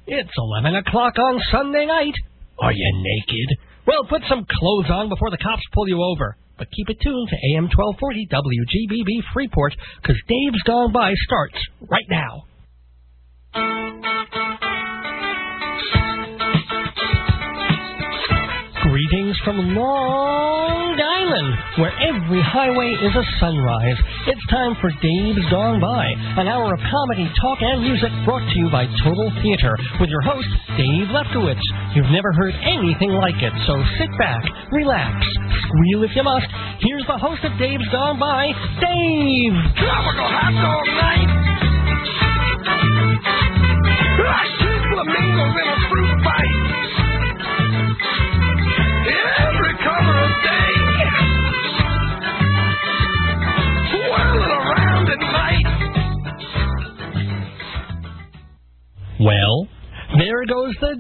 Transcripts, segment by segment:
It's 11 o'clock on Sunday night. Are you naked? Well, put some clothes on before the cops pull you over. But keep it tuned to AM 1240 WGBB Freeport, because Dave's Gone By starts right now. Greetings from Long Island, where every highway is a sunrise. It's time for Dave's Gone By, an hour of comedy, talk, and music brought to you by Total Theater, with your host, Dave Lefkowitz. You've never heard anything like it, so sit back, relax, squeal if you must. Here's the host of Dave's Gone By, Dave! Tropical hot all night. I shoot flamingos in a fruit fight. Every cover of day, whirling around at night. Well, there goes the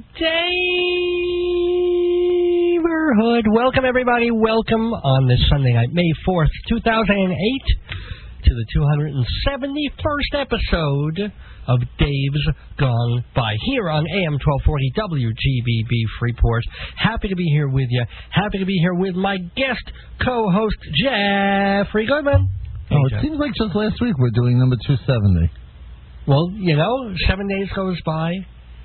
neighborhood. Welcome, everybody. Welcome on this Sunday night, May 4th, 2008, to the 271st episode of Dave's Gone By, here on AM 1240 WGBB Freeport. Happy to be here with you. Happy to be here with my guest co-host, Jeffrey Goodman. Hey, it seems like just last week we're doing number 270. Well, 7 days go by,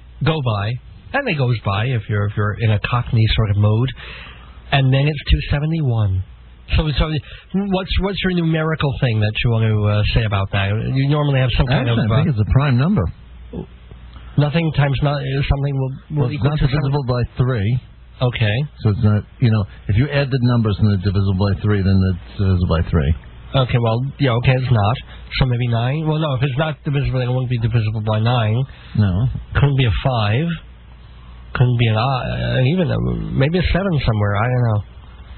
and they goes by if you're in a Cockney sort of mode, and then it's 271. So what's your numerical thing that you want to say about that? You normally have some kind of... I think it's a prime number. Nothing times something will equal it's not divisible by 3. Okay. So it's not, if you add the numbers and they're divisible by 3, then it's divisible by 3. Okay, well, okay, it's not. So maybe 9? Well, no, if it's not divisible, it won't be divisible by 9. No. Couldn't be a 5. Couldn't be even maybe a 7 somewhere, I don't know.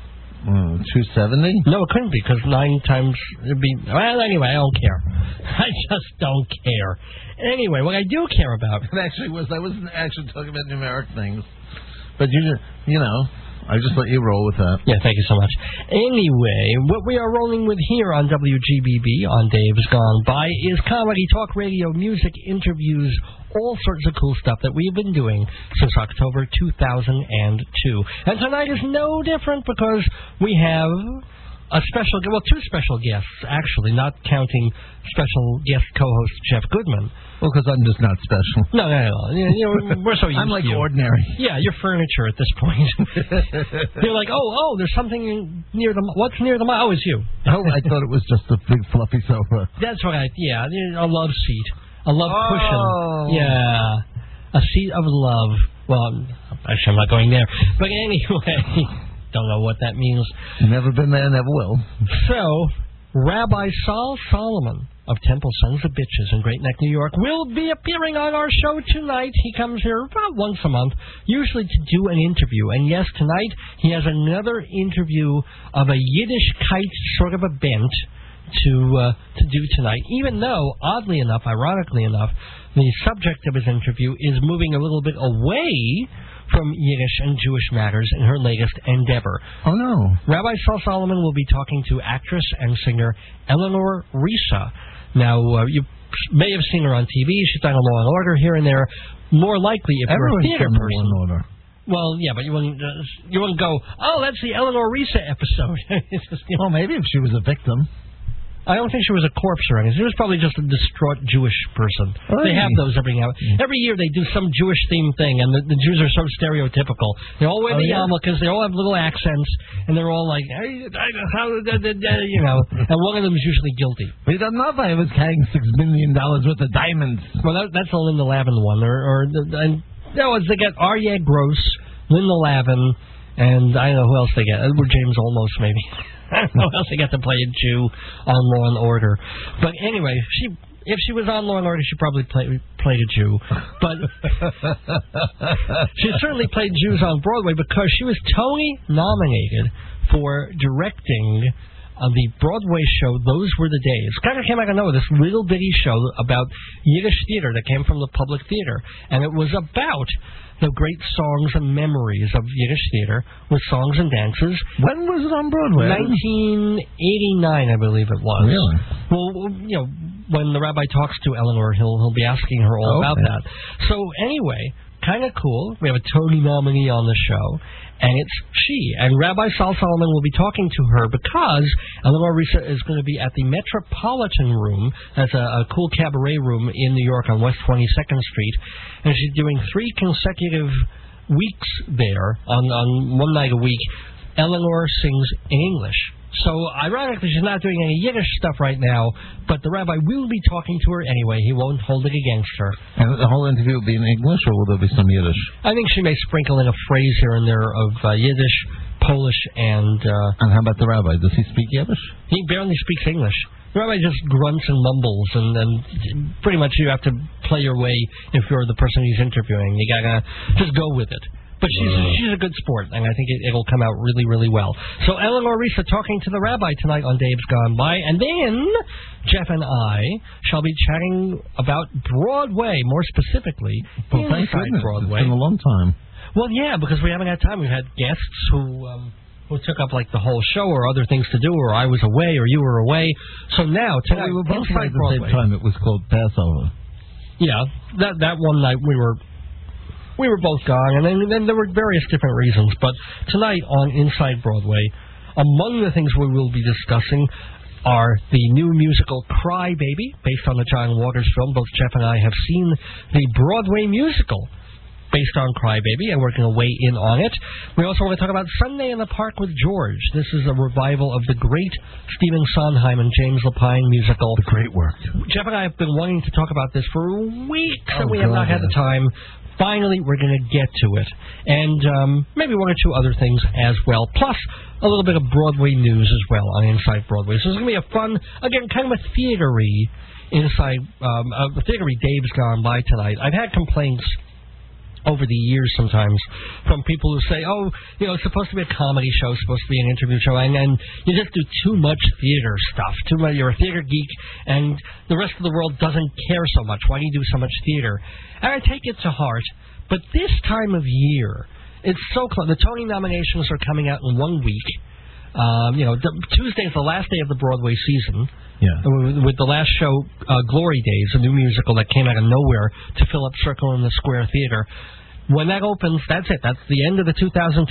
270? No, it couldn't be, because 9 times it'd be... Well, anyway, I don't care. I just don't care. Anyway, what I do care about... I wasn't actually talking about numeric things. But, I just let you roll with that. Yeah, thank you so much. Anyway, what we are rolling with here on WGBB, on Dave's Gone By, is comedy, talk radio, music, interviews, all sorts of cool stuff that we've been doing since October 2002. And tonight is no different because we have two special guests, actually, not counting special guest co-host Jeff Goodman. Well, because I'm just not special. No. We're so used I'm like to you. ordinary. Yeah, you're furniture at this point. You're like, oh, there's something near the... What's near the... Oh, it's you. Oh, I thought it was just a big fluffy sofa. That's right, yeah, a love seat. A love cushion. Yeah. A seat of love. Well, actually, I'm not going there. But anyway, don't know what that means. Never been there, never will. So, Rabbi Saul Solomon of Temple Sons of Bitches in Great Neck, New York, will be appearing on our show tonight. He comes here about once a month, usually to do an interview. And yes, tonight he has another interview of a Yiddishkeit sort of a bent to do tonight, even though, oddly enough, ironically enough, the subject of his interview is moving a little bit away from Yiddish and Jewish matters in her latest endeavor. Oh, no. Rabbi Saul Solomon will be talking to actress and singer Eleanor Risa. Now, you may have seen her on TV. She's done a Law and Order here and there. More likely, if you're a theater person... Law and Order. Well, yeah, but you wouldn't go, oh, that's the Eleanor Risa episode. Well, maybe if she was a victim. I don't think she was a corpse or anything. She was probably just a distraught Jewish person. Oh, they have those every year. They do some Jewish-themed thing, and the Jews are so stereotypical. They all wear the yarmulkes. They all have little accents, and they're all like, hey, and one of them is usually guilty. We don't know if I was carrying $6 million worth of diamonds. Well, that's the Linda Lavin one. They get Aryeh Gross, Linda Lavin, and I don't know who else they get. Edward James Olmos, maybe. I don't know who else they got to play a Jew on Law and Order. But anyway, if she was on Law and Order, she probably played a Jew. But she certainly played Jews on Broadway because she was Tony nominated for directing the Broadway show, Those Were the Days. Kind of came out of nowhere, this little bitty show about Yiddish theater that came from the Public Theater. And it was about the great songs and memories of Yiddish theater with songs and dances. When was it on Broadway? 1989, I believe it was. Really? Well, you know, when the rabbi talks to Eleanor, he'll be asking her all about that. So anyway, kind of cool. We have a Tony nominee on the show, and it's she. And Rabbi Sal Solomon will be talking to her because Eleanor Risa is going to be at the Metropolitan Room. That's a cool cabaret room in New York on West 22nd Street. And she's doing 3 consecutive weeks there on one night a week. Eleanor sings in English. So, ironically, she's not doing any Yiddish stuff right now, but the rabbi will be talking to her anyway. He won't hold it against her. And the whole interview will be in English, or will there be some Yiddish? I think she may sprinkle in a phrase here and there of Yiddish, Polish, and... And how about the rabbi? Does he speak Yiddish? He barely speaks English. The rabbi just grunts and mumbles, and pretty much you have to play your way if you're the person he's interviewing. You gotta just go with it. But she's a good sport, and I think it'll come out really, really well. So Eleanor Risa talking to the rabbi tonight on Dave's Gone By, and then Jeff and I shall be chatting about Broadway, more specifically inside Broadway. It's been a long time. Well, yeah, because we haven't had time. We've had guests who took up like the whole show, or other things to do, or I was away, or you were away. So now tonight we were both inside at the Broadway. same time. It was called Passover. Yeah, that one night we were both gone, and then there were various different reasons. But tonight on Inside Broadway, among the things we will be discussing are the new musical Cry Baby, based on the John Waters film. Both Jeff and I have seen the Broadway musical based on Cry Baby, and we're going to weigh in on it. We also want to talk about Sunday in the Park with George. This is a revival of the great Stephen Sondheim and James Lapine musical. The great work. Jeff and I have been wanting to talk about this for weeks, and we have not had the time. Finally, we're going to get to it. And maybe one or two other things as well. Plus, a little bit of Broadway news as well on Inside Broadway. So it's going to be a fun, again, kind of a theatery inside, a theatery Dave's Gone By tonight. I've had complaints over the years sometimes from people who say, oh, you know, it's supposed to be a comedy show, it's supposed to be an interview show, and you just do too much theater stuff. You're a theater geek, and the rest of the world doesn't care so much. Why do you do so much theater? And I take it to heart, but this time of year, it's so close. The Tony nominations are coming out in 1 week. Tuesday is the last day of the Broadway season. Yeah. With the last show, Glory Days, a new musical that came out of nowhere to fill up Circle in the Square Theater. When that opens, that's it. That's the end of the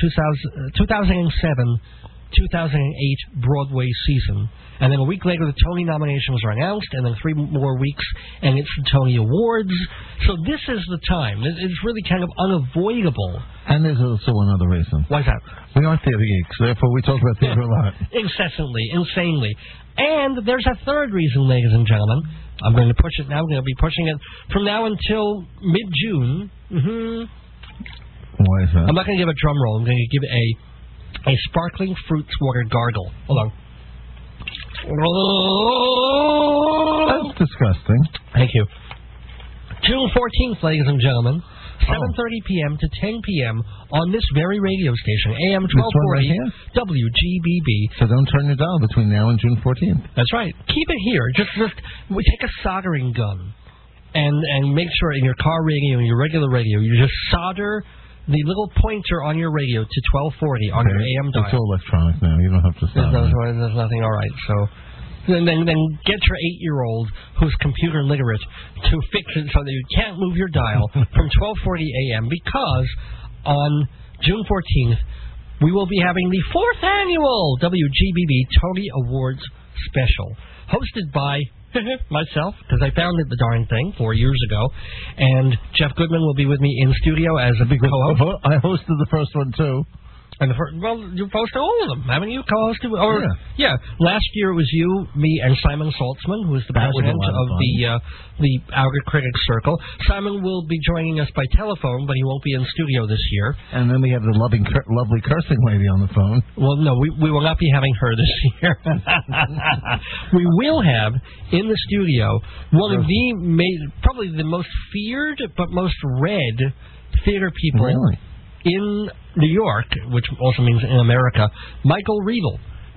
2007-2008 Broadway season. And then a week later, the Tony nominations are announced, and then 3 more weeks, and it's the Tony Awards. So this is the time. It's really kind of unavoidable. And there's also another reason. Why's that? We are theater geeks, therefore we talk about theater a lot. Incessantly, insanely. And there's a third reason, ladies and gentlemen. I'm going to push it now. I'm going to be pushing it from now until mid-June. Why is that? I'm not going to give a drum roll. I'm going to give a sparkling fruits water gargle. Hold on. That's disgusting. Thank you. June 14th, ladies and gentlemen, 7:30 p.m. to 10 p.m. on this very radio station, AM 1240 WGBB. So don't turn your dial between now and June 14th. That's right. Keep it here. Just we take a soldering gun and make sure in your car radio and your regular radio, you just solder the little pointer on your radio to 1240 on your AM dial. It's all electronic now. You don't have to solder. There's nothing. All right. So then get your 8-year-old who's computer literate to fix it so that you can't move your dial from 1240 AM, because on June 14th we will be having the 4th annual WGBB Tony Awards special, hosted by myself, because I founded the darn thing 4 years ago, and Jeff Goodman will be with me in studio as a big co-host. I hosted the first one too. And you posted all of them, haven't you? Co-hosted? Yeah. Last year it was you, me, and Simon Saltzman, who is the president of the Outer Critics Circle. Simon will be joining us by telephone, but he won't be in studio this year. And then we have the lovely cursing lady on the phone. Well, no, we will not be having her this year. We will have in the studio one of probably the most feared but most read theater people in New York, which also means in America, Michael Riedel.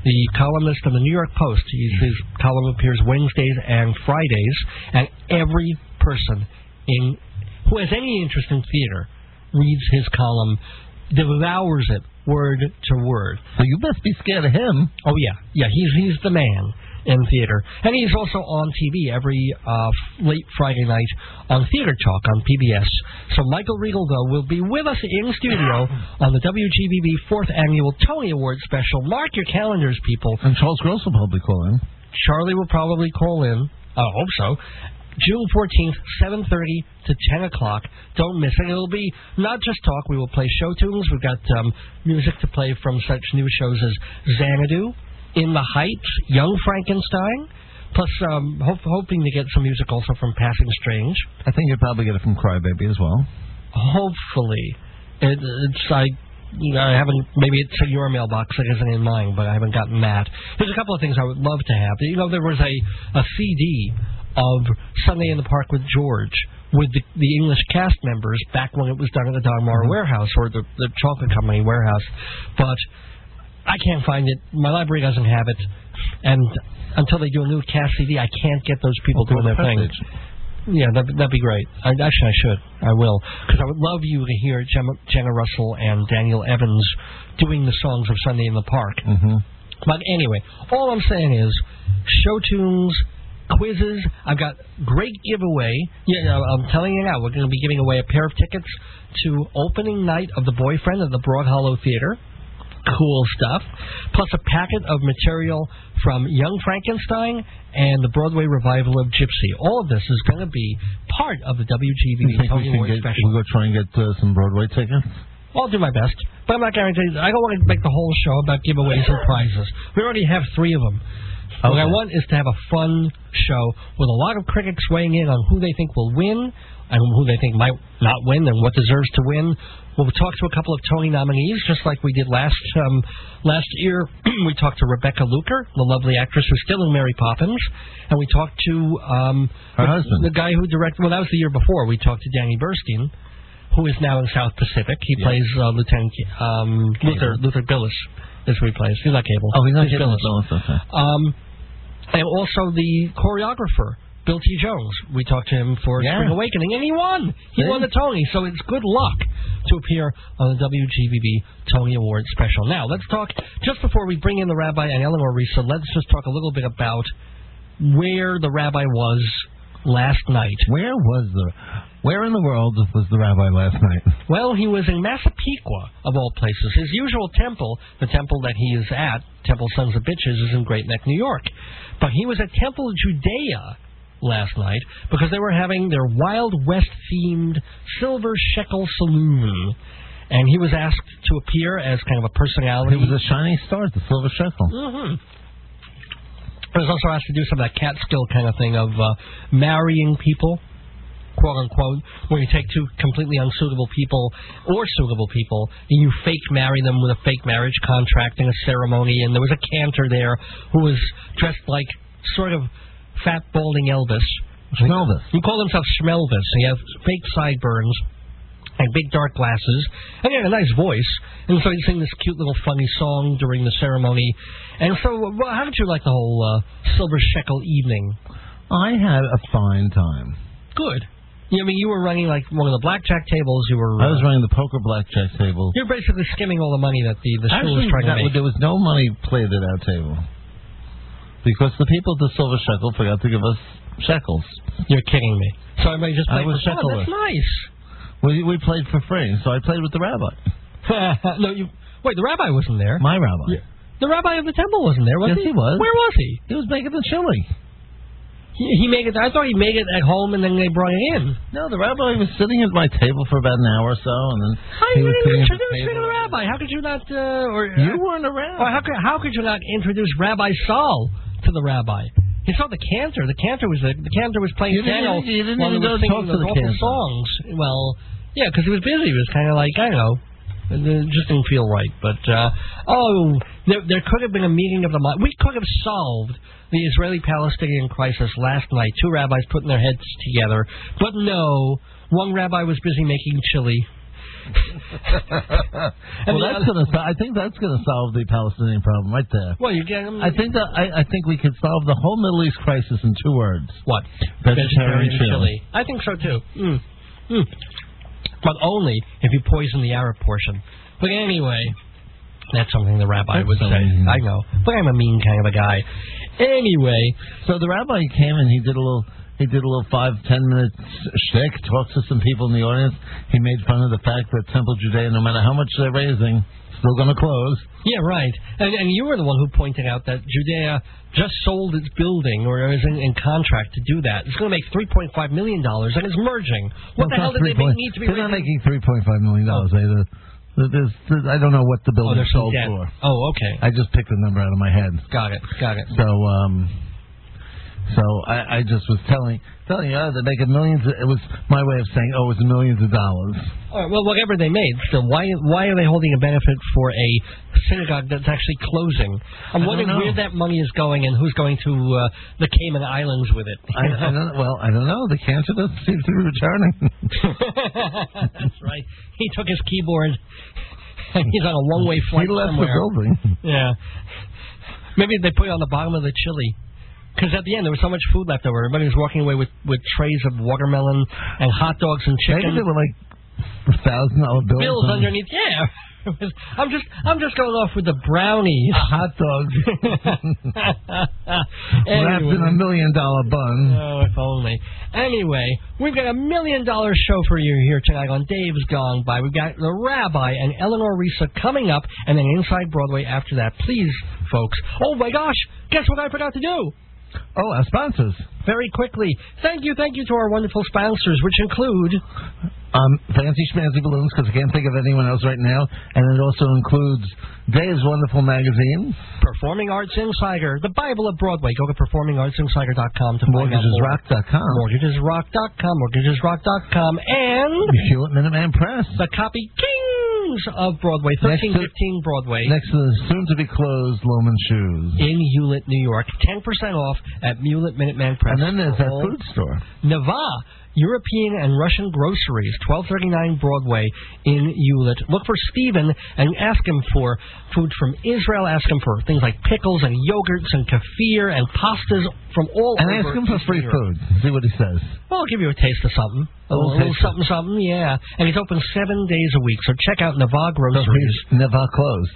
the columnist of the New York Post. His column appears Wednesdays and Fridays, and every person who has any interest in theater reads his column, devours it word to word. So you must be scared of him. Oh, yeah. He's the man in theater. And he's also on TV every late Friday night on Theater Talk on PBS. So Michael Regalville will be with us in studio on the WGBB 4th Annual Tony Award Special. Mark your calendars, people. And Charles Gross will probably call in. Charlie will probably call in. I hope so. June 14th, 7:30 to 10 o'clock. Don't miss it. It'll be not just talk. We will play show tunes. We've got music to play from such new shows as Xanadu, In the Heights, Young Frankenstein, plus hoping to get some music also from Passing Strange. I think you'll probably get it from Crybaby as well. Hopefully. I haven't, maybe it's in your mailbox, it isn't in mine, but I haven't gotten that. There's a couple of things I would love to have. There was a CD of Sunday in the Park with George with the English cast members back when it was done at the Dagmar Warehouse or the Chocolate Company Warehouse. But I can't find it. My library doesn't have it. And until they do a new cast CD, I can't get those people doing their thing. Yeah, that'd be great. I should. I will. Because I would love you to hear Jenna Russell and Daniel Evans doing the songs of Sunday in the Park. Mm-hmm. But anyway, all I'm saying is show tunes, quizzes. I've got great giveaway. Yeah, I'm telling you now, we're going to be giving away a pair of tickets to opening night of The Boyfriend at the Broad Hollow Theater. Cool stuff. Plus a packet of material from Young Frankenstein and the Broadway revival of Gypsy. All of this is going to be part of the WGBB Tony Award Special. We'll go try and get some Broadway tickets? I'll do my best, but I'm not guaranteed. I don't want to make the whole show about giveaways and prizes. We already have 3 of them. Okay. What I want is to have a fun show with a lot of critics weighing in on who they think will win and who they think might not win and what deserves to win. We'll talk to a couple of Tony nominees, just like we did last year. We talked to Rebecca Luker, the lovely actress who's still in Mary Poppins, and we talked to her husband, the guy who directed. Well, that was the year before. We talked to Danny Burstein, who is now in South Pacific. He plays Lieutenant Luther Billis. Is who he plays. He's not Cable. Oh, he's not Billis. Okay. And also the choreographer, Bill T. Jones. We talked to him for Spring Awakening, and he won. He won the Tony, so it's good luck to appear on the WGBB Tony Award Special. Now, let's talk, just before we bring in the Rabbi and Eleanor Risa, let's just talk a little bit about where the Rabbi was last night. Where in the world was the Rabbi last night? Well, he was in Massapequa, of all places. His usual temple, the temple that he is at, Temple Sons of Bitches, is in Great Neck, New York. But he was at Temple Judea last night because they were having their Wild West-themed Silver Shekel Saloon. And he was asked to appear as kind of a personality. He was a shining star at the Silver Shekel. Mm-hmm. He was also asked to do some of that Catskill kind of thing of marrying people, quote-unquote, where you take 2 completely unsuitable people or suitable people and you fake marry them with a fake marriage contract and a ceremony. And there was a cantor there who was dressed like sort of fat, balding Elvis. Schmelvis. He called himself Schmelvis. He has fake sideburns and big dark glasses, and he had a nice voice. And so he'd sing this cute little funny song during the ceremony. And so, how did you like the whole Silver Shekel evening? I had a fine time. Good. I mean, you were running like one of the blackjack tables. I was running the poker blackjack table. You're basically skimming all the money that the school was trying to make. There was no money played at our table because the people at the Silver Shekel forgot to give us shekels. You're kidding me. So everybody just played for fun. That's nice. We played for free, so I played with the rabbi. Wait, the rabbi wasn't there. My rabbi. The rabbi of the temple wasn't there, was he? Yes, he was. Where was he? He was making the chili. He made it. I thought he made it at home, and then they brought it in. No, the rabbi was sitting at my table for about an hour or so, and then he was introduced me to the rabbi. How could you not? You weren't around. Or how could you not introduce Rabbi Saul to the rabbi? He saw the cantor. The cantor was playing piano while he was singing the awful songs. Well, yeah, because he was busy. He was kind of like, I don't know. It just didn't feel right. But, there could have been a meeting of the mind. We could have solved the Israeli-Palestinian crisis last night. 2 rabbis putting their heads together. But no, one rabbi was busy making chili, I think that's gonna solve the Palestinian problem right there. Well, you get. I think we could solve the whole Middle East crisis in 2 words. What? Vegetarian chili. I think so too. But only if you poison the Arab portion. But anyway, that's something the rabbi would say. I know, but I'm a mean kind of a guy. Anyway, so the rabbi came and he did a little 5-10 minute shtick, talked to some people in the audience. He made fun of the fact that Temple Judea, no matter how much they're raising, still going to close. Yeah, right. And you were the one who pointed out that Judea just sold its building, or is in contract to do that. It's going to make $3.5 million, and it's merging. What the hell did they need to be? They're not making $3.5 million either. I don't know what the building sold for. Oh, okay. I just picked the number out of my head. Got it. So I just was telling you they're making millions. It was my way of saying, it was millions of dollars. All right, well, whatever they made, still, why are they holding a benefit for a synagogue that's actually closing? I'm wondering where that money is going and who's going to the Cayman Islands with it. I don't know. The cancer doesn't seem to be returning. That's right. He took his keyboard and he's on a one-way flight somewhere. He left the building. Yeah. Maybe they put it on the bottom of the chili. Because at the end, there was so much food left over. Everybody was walking away with trays of watermelon and hot dogs and chicken. Maybe they were like $1,000 bills. Bills underneath, yeah. I'm just going off with the brownies. Hot dogs. Wrapped in $1 million bun. Oh, if only. Anyway, we've got $1 million show for you here tonight on Dave's Gone By. We've got the Rabbi and Eleanor Risa coming up, and then Inside Broadway after that. Please, folks. Oh, my gosh. Guess what I forgot to do? Oh, our sponsors. Very quickly. Thank you to our wonderful sponsors, which include... Fancy Schmancy Balloons, because I can't think of anyone else right now. And it also includes Dave's Wonderful Magazine. Performing Arts Insider. The Bible of Broadway. Go to performingartsinsider.com to find out more. Mortgagesrock.com. Mortgagesrock.com. And... Hewlett Minuteman Press. The Copy Kings of Broadway. 1315 Broadway. Next to the soon-to-be-closed Loman Shoes. In Hewlett, New York. 10% off at Hewlett Minuteman Press. And then there's that food store. Nava. European and Russian groceries, 1239 Broadway in Hewlett. Look for Stephen and ask him for food from Israel. Ask him for things like pickles and yogurts and kefir and pastas from all over. And ask him for free food. See what he says. Well, I'll give you a taste of something. A little something, yeah. And he's open 7 days a week, so check out Nava Groceries. Nava closed.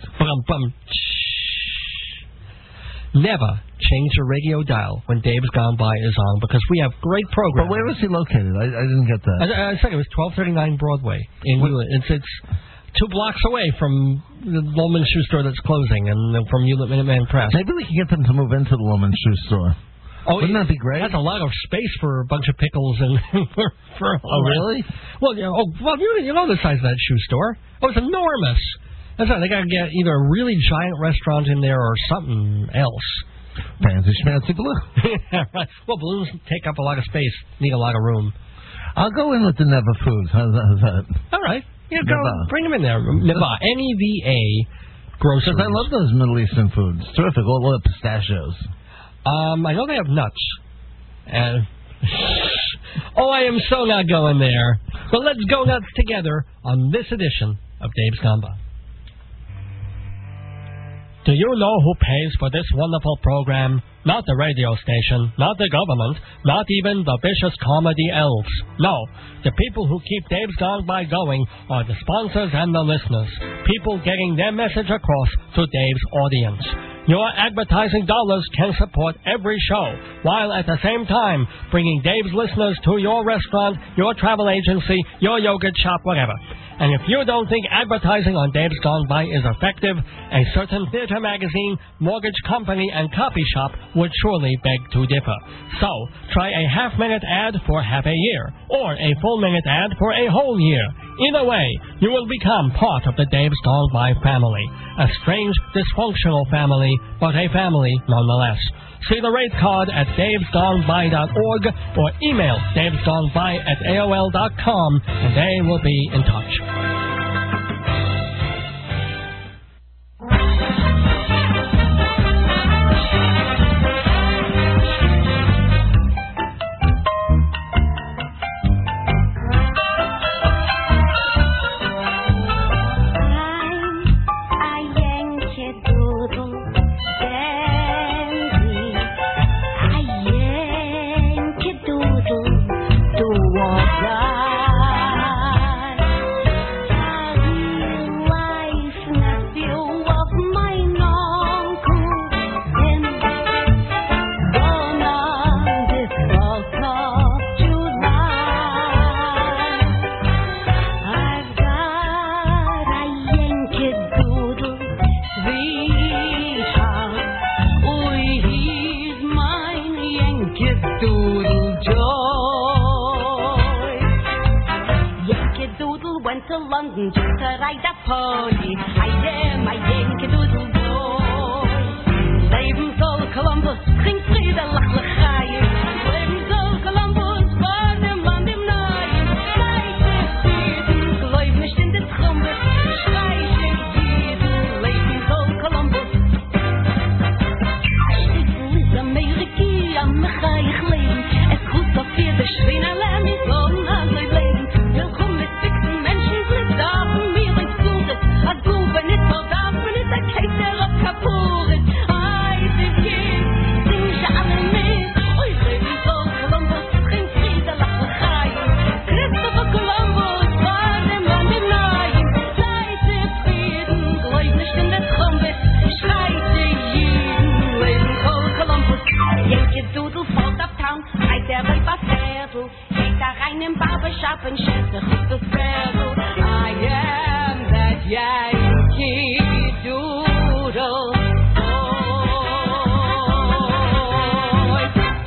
Never change your radio dial when Dave's Gone By is on, because we have great programs. But where is he located? I didn't get that. I said it was 1239 Broadway in Hewlett. It's 2 blocks away from the Loman Shoe Store that's closing, and from Hewlett Minuteman Press. Maybe we can get them to move into the Loman Shoe Store. Oh, wouldn't that be great? That's a lot of space for a bunch of pickles and for oh, really? Well, you know the size of that shoe store. Oh, it's enormous. That's right. They got to get either a really giant restaurant in there or something else. Fancy schmancy balloon. Right. Well, balloons take up a lot of space, need a lot of room. I'll go in with the Neva Foods. How's that? All right. Yeah, go. Bring them in there. Neva. N-E-V-A groceries. Because I love those Middle Eastern foods. Terrific. All the pistachios. I know they have nuts. Oh, I am so not going there. But let's go nuts together on this edition of Dave's Gone By. Do you know who pays for this wonderful program? Not the radio station, not the government, not even the vicious comedy elves. No, the people who keep Dave's Gone By going are the sponsors and the listeners. People getting their message across to Dave's audience. Your advertising dollars can support every show, while at the same time bringing Dave's listeners to your restaurant, your travel agency, your yogurt shop, whatever. And if you don't think advertising on Dave's Gone By is effective, a certain theater magazine, mortgage company, and copy shop would surely beg to differ. So, try a half-minute ad for half a year, or a full-minute ad for a whole year. Either way, you will become part of the Dave's Gone By family. A strange, dysfunctional family, but a family nonetheless. See the rate card at davesgoneby.org or email davesgoneby@aol.com, and they will be in touch. to London just to ride a pony. I am Yankee-Doodle boy. Leben soll Columbus, klingt Friede, lach, lachayim. Leben soll Columbus, war dem Land im Neuen. Seid es Frieden, gläub nicht in den Trumpet. Schreit es Frieden, Leben soll Columbus. Stiefel ist Amerika, am Mechaich leben. Es grüßt auf jede Schweine, lern ich so ein Leben. Willkommen mit fixen Menschen, sind da von mir in Zurit. Als du, wenn ich so darf, bin ich der Kaiser auf Kapurit. Yankee-Doodle fällt uptown, reit der Räuberfädel, geht da rein im Barbershop und schätzt sich auf das Pferdl. I am that Yankee-Doodle boy.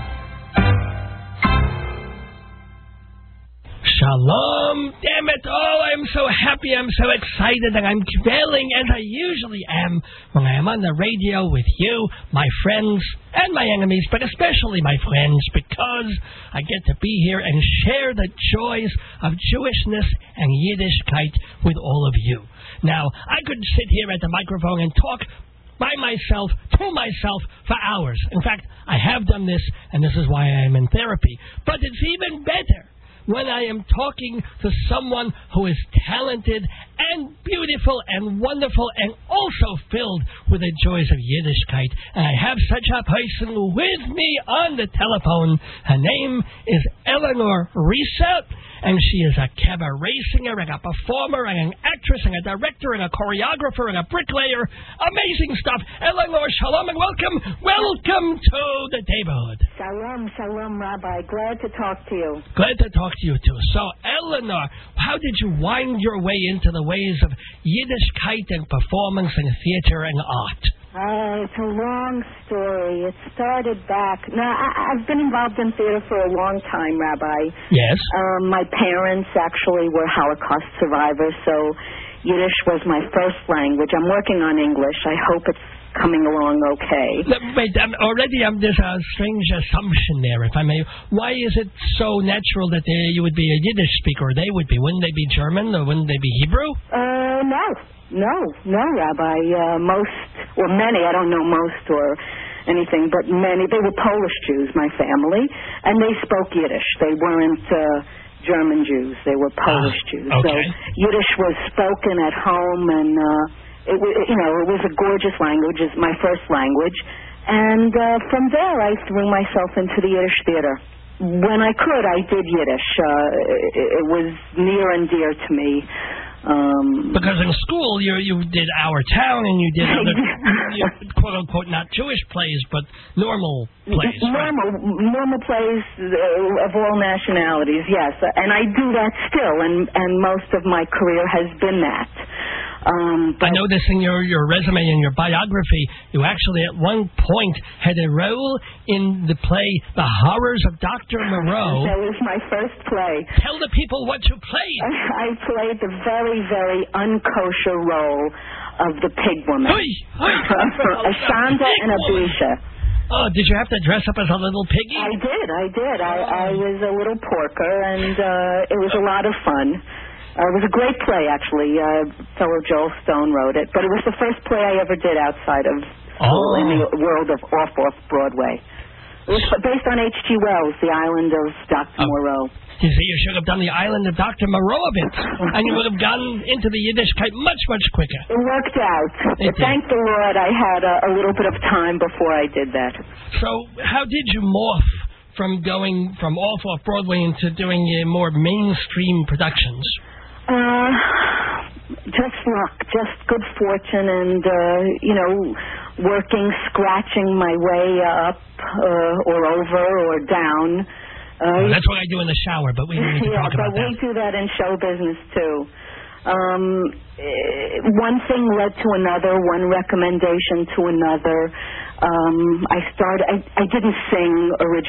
Shalom, damn it. Oh, I'm so happy, I'm so excited, and I'm dwelling as I usually am when I am on the radio with you, my friends, and my enemies, but especially my friends, because I get to be here and share the joys of Jewishness and Yiddishkeit with all of you. Now, I could sit here at the microphone and talk by myself, to myself, for hours. In fact, I have done this, and this is why I am in therapy. But it's even better when I am talking to someone who is talented and beautiful and wonderful and also filled with the joys of Yiddishkeit. And I have such a person with me on the telephone. Her name is Eleanor Risa, and she is a cabaret singer and a performer and an actress and a director and a choreographer and a bricklayer. Amazing stuff. Eleanor, shalom and welcome. Welcome to the neighborhood. Shalom, shalom, Rabbi. Glad to talk to you. Glad to talk to you, too. So, Eleanor, how did you wind your way into the ways of Yiddishkeit and performance and theater and art? It's a long story. It started back. Now, I've been involved in theater for a long time, Rabbi. Yes. My parents actually were Holocaust survivors, so Yiddish was my first language. I'm working on English. I hope it's coming along okay. Wait, there's a strange assumption there, if I may. Why is it so natural that you would be a Yiddish speaker, or they would be? Wouldn't they be German, or wouldn't they be Hebrew? No, Rabbi. Many, I don't know most or anything, but many, they were Polish Jews, my family, and they spoke Yiddish. They weren't German Jews. They were Polish Jews. Okay. So Yiddish was spoken at home, and it was a gorgeous language. It's my first language. And from there, I threw myself into the Yiddish theater. When I could, I did Yiddish. It was near and dear to me. Because in school you did Our Town and you did other quote unquote not Jewish plays but normal plays. Normal plays of all nationalities, yes. And I do that still, and most of my career has been that. I noticed in your resume and your biography, you actually at one point had a role in the play The Horrors of Dr. Moreau. That was my first play. Tell the people what you played. I played the very, very unkosher role of the pig woman. Ashanda and Abisha. Oh, did you have to dress up as a little piggy? I did. I was a little porker, and it was a lot of fun. It was a great play, actually. Fellow Joel Stone wrote it, but it was the first play I ever did outside of school in the world of off-Broadway. It was based on H.G. Wells, The Island of Dr. Moreau. You see, you should have done The Island of Dr. Moreau a bit, and you would have gotten into the Yiddishkeit much, much quicker. It worked out. Thank the Lord I had a little bit of time before I did that. So how did you morph from going from off-Broadway into doing more mainstream productions? Just luck, just good fortune, and, working, scratching my way up or over or down. That's what I do in the shower, but we don't need to talk about that. Yeah, but we do that in show business, too. One thing led to another, one recommendation to another. I didn't sing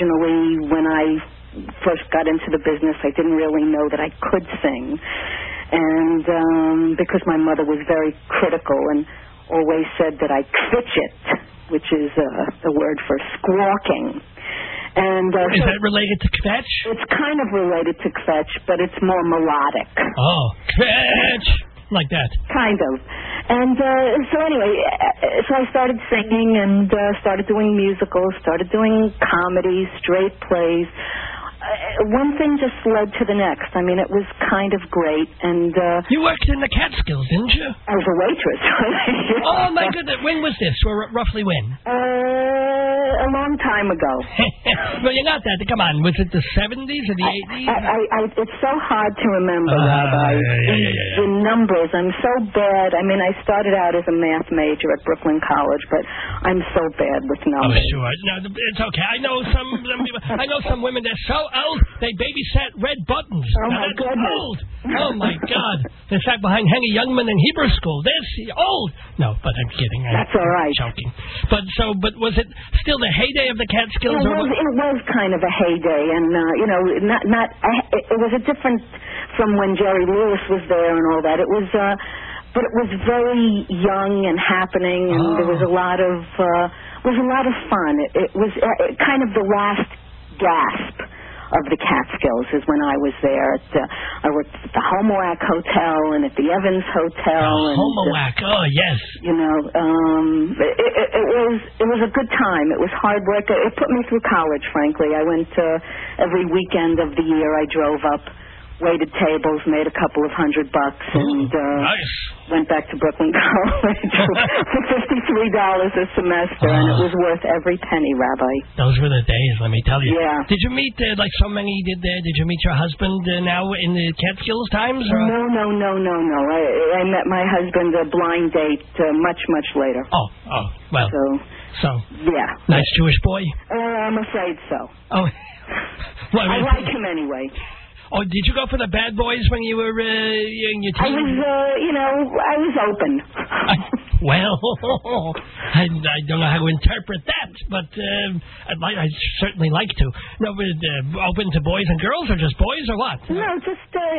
originally when I first got into the business. I didn't really know that I could sing. and because my mother was very critical and always said that I fidget, which is the word for squawking. And is that related to kvetch? It's kind of related to kvetch, but it's more melodic. Oh, kvetch! Like that. Kind of. And so anyway, so I started singing and started doing musicals, started doing comedy, straight plays. One thing just led to the next. I mean, it was kind of great. And you worked in the Catskills, didn't you? I was a waitress. Oh, my goodness. When was this? Roughly when? A long time ago. Well, you're not that. Come on. Was it the 70s or the 80s? It's so hard to remember, Rabbi. The numbers. I'm so bad. I mean, I started out as a math major at Brooklyn College, but I'm so bad with numbers. Oh, sure. No, it's okay. I know some women that are so old they babysat Red Buttons. Oh, my goodness. Old. Oh, my God. They sat behind Henny Youngman in Hebrew school. They're old. No, but I'm kidding. That's all right. I'm joking. But was it still the heyday of the Catskills? It was kind of a heyday, and it was a different from when Jerry Lewis was there and all that. It was, but it was very young and happening, and there was a lot of fun. It was kind of the last gasp of the Catskills is when I was there. I worked at the Homoac Hotel and at the Evans Hotel. Homoac, oh yes. You know, it was a good time. It was hard work. It put me through college, frankly. I went every weekend of the year. I drove up, waited tables, made a couple of $100, and nice. Went back to Brooklyn College for $53 a semester, and it was worth every penny, Rabbi. Those were the days, let me tell you. Yeah. Did you meet, like so many did there, did you meet your husband now in the Catskills times? Or? No. I met my husband a blind date much later. Oh, well. So yeah. Nice Jewish boy? I'm afraid so. Oh. Well, I like him anyway. Oh, did you go for the bad boys when you were in your teen? I was open. Well, I don't know how to interpret that, but I'd certainly like to. No, open to boys and girls, or just boys, or what? No, just,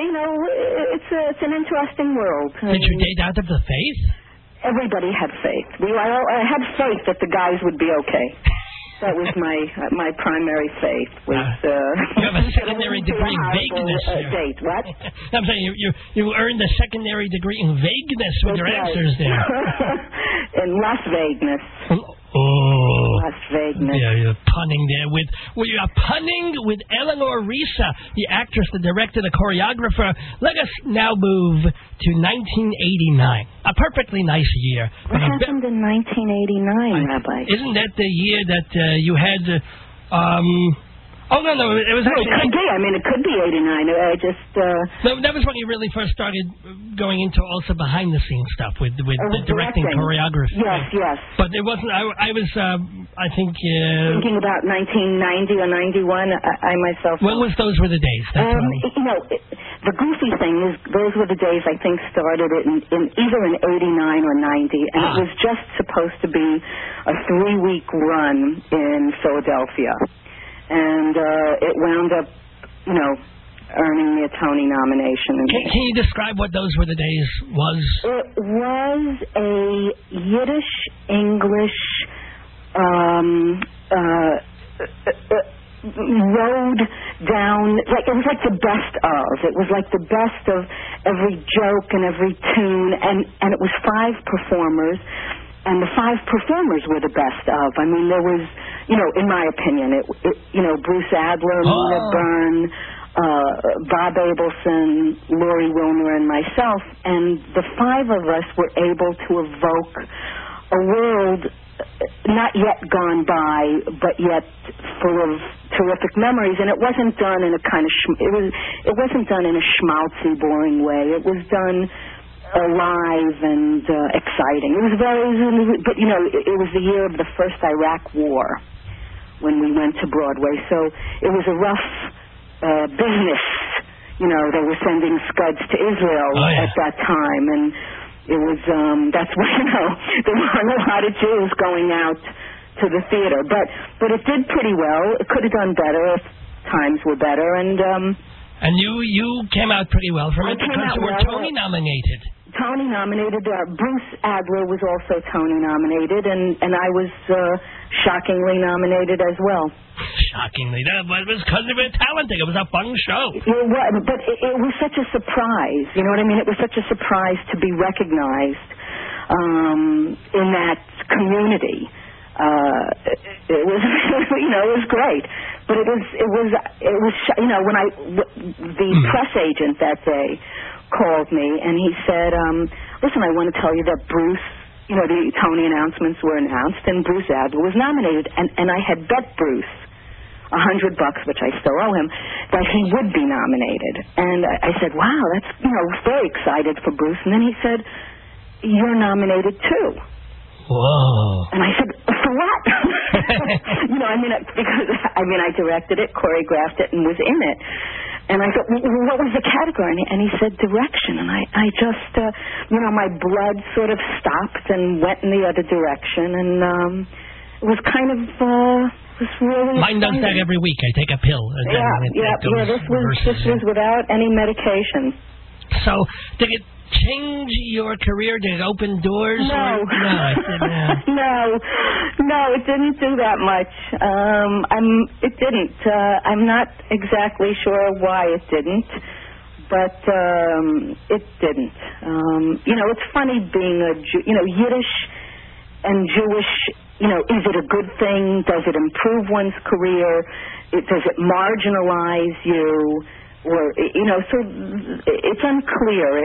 it's an interesting world. Did you date out of the faith? Everybody had faith. I had faith that the guys would be okay. That was my primary faith. You have a secondary degree in vagueness. Date, what? I'm saying you earned a secondary degree in vagueness with your answers there. In Las Vegas. Oh. Las Vegas. Yeah, you're punning there you're punning with Eleanor Risa, the actress, the director, the choreographer. Let us now move to 1989. A perfectly nice year. What happened in 1989, Rabbi? Isn't that the year that you had... Oh, no, it was actually... It could be. I mean, it could be 89. I just... No, that was when you really first started going into also behind-the-scenes stuff with the directing, choreography. Yes. But it wasn't... I was, I think... Thinking about 1990 or 91, I myself... When was Those Were the Days? The goofy thing is Those Were the Days, I think, started in either in 89 or 90, and it was just supposed to be a 3-week run in Philadelphia. And it wound up, earning me a Tony nomination. Can you describe what Those Were the Days was? It was a Yiddish-English road down, it was like the best of. It was like the best of every joke and every tune, and it was 5 performers. And the 5 performers were the best of. I mean, there was, in my opinion, Bruce Adler, Nina Byrne, Bob Abelson, Laurie Wilner, and myself. And the 5 of us were able to evoke a world not yet gone by, but yet full of terrific memories. And it wasn't done in a kind of it wasn't done in a schmaltzy, boring way. It was done alive and exciting. It was but it was the year of the first Iraq War when we went to Broadway, so it was a rough business. They were sending scuds to Israel at that time, and it was that's why there weren't a lot of Jews going out to the theater, but it did pretty well. It could have done better if times were better, and And you came out pretty well from it because you were Tony nominated. Tony nominated. Bruce Adler was also Tony nominated, and I was shockingly nominated as well. Shockingly. That was because of your talenting. It was a fun show. But it was such a surprise. You know what I mean? It was such a surprise to be recognized in that community. It was, it was great. But it was, when the press agent that day called me and he said, listen, I want to tell you that Bruce, the Tony announcements were announced and Bruce Adler was nominated. And I had bet Bruce $100, which I still owe him, that he would be nominated. And I said, wow, that's, very excited for Bruce. And then he said, you're nominated too. Whoa. And I said, for what? Because I directed it, choreographed it, and was in it. And I thought, what was the category? And he said, direction. And I just, my blood sort of stopped and went in the other direction. And it was kind of, it was really Mine does that every week. I take a pill. This was without any medication. So, did it change your career? Did it open doors? No. No, it didn't do that much. It didn't. I'm not exactly sure why it didn't, but it didn't. It's funny being a Yiddish and Jewish. Is it a good thing? Does it improve one's career? Does it marginalize you? Or so it's unclear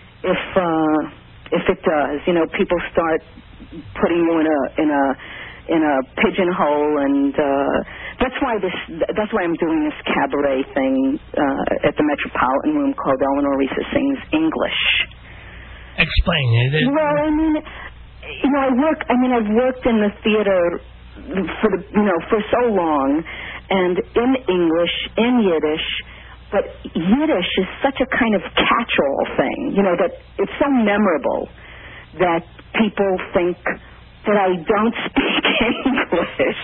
if it does. People start putting you in a pigeonhole, and that's why I'm doing this cabaret thing at the Metropolitan Room called Eleanor Lisa Sings English. Explain it. Well, I've worked in the theater for so long, and in English, in Yiddish. But Yiddish is such a kind of catch-all thing, that it's so memorable that people think that I don't speak English.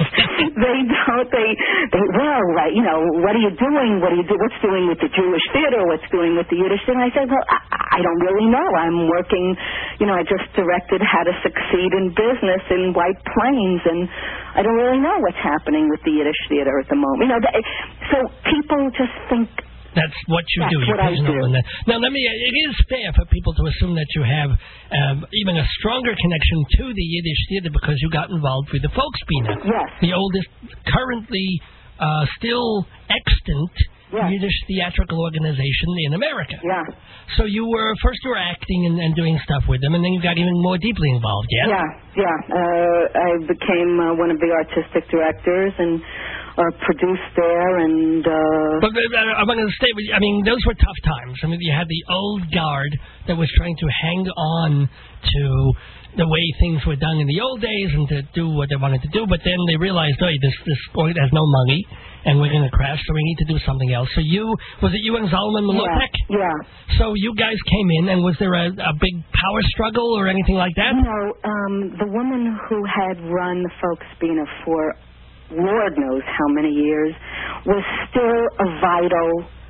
What are you doing? What's doing with the Jewish theater? What's doing with the Yiddish thing? I said, well, I don't really know. I'm working, I just directed How to Succeed in Business in White Plains, and I don't really know what's happening with the Yiddish theater at the moment. So people just think that's what you do. That's what I do. Now, it is fair for people to assume that you have even a stronger connection to the Yiddish theater because you got involved with the Volksbühne. Yes. The oldest, currently still extant Yiddish theatrical organization in America. Yeah. So first you were acting and doing stuff with them, and then you got even more deeply involved, yeah? Yeah. I became one of the artistic directors and produced there, and But I'm going to stay with you. Those were tough times. You had the old guard that was trying to hang on to the way things were done in the old days and to do what they wanted to do, but then they realized, this sport has no money, and we're going to crash, so we need to do something else. So was it you and Zalman Malotek? Yeah. So you guys came in, and was there a big power struggle or anything like that? No, the woman who had run the Volksbühne for Lord knows how many years, was still a vital,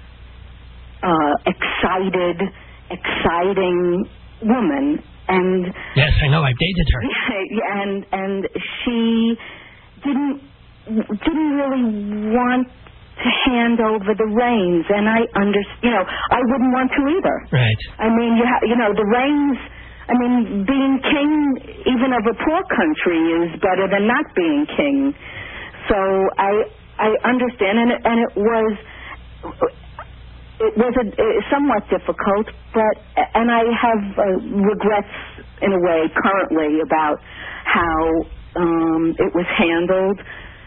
exciting woman. And yes, I know. I've dated her. And she didn't really want to hand over the reins, and I I wouldn't want to either. Right. The reins. Being king, even of a poor country, is better than not being king. So I understand, and it was somewhat difficult, and I have regrets in a way currently about how it was handled.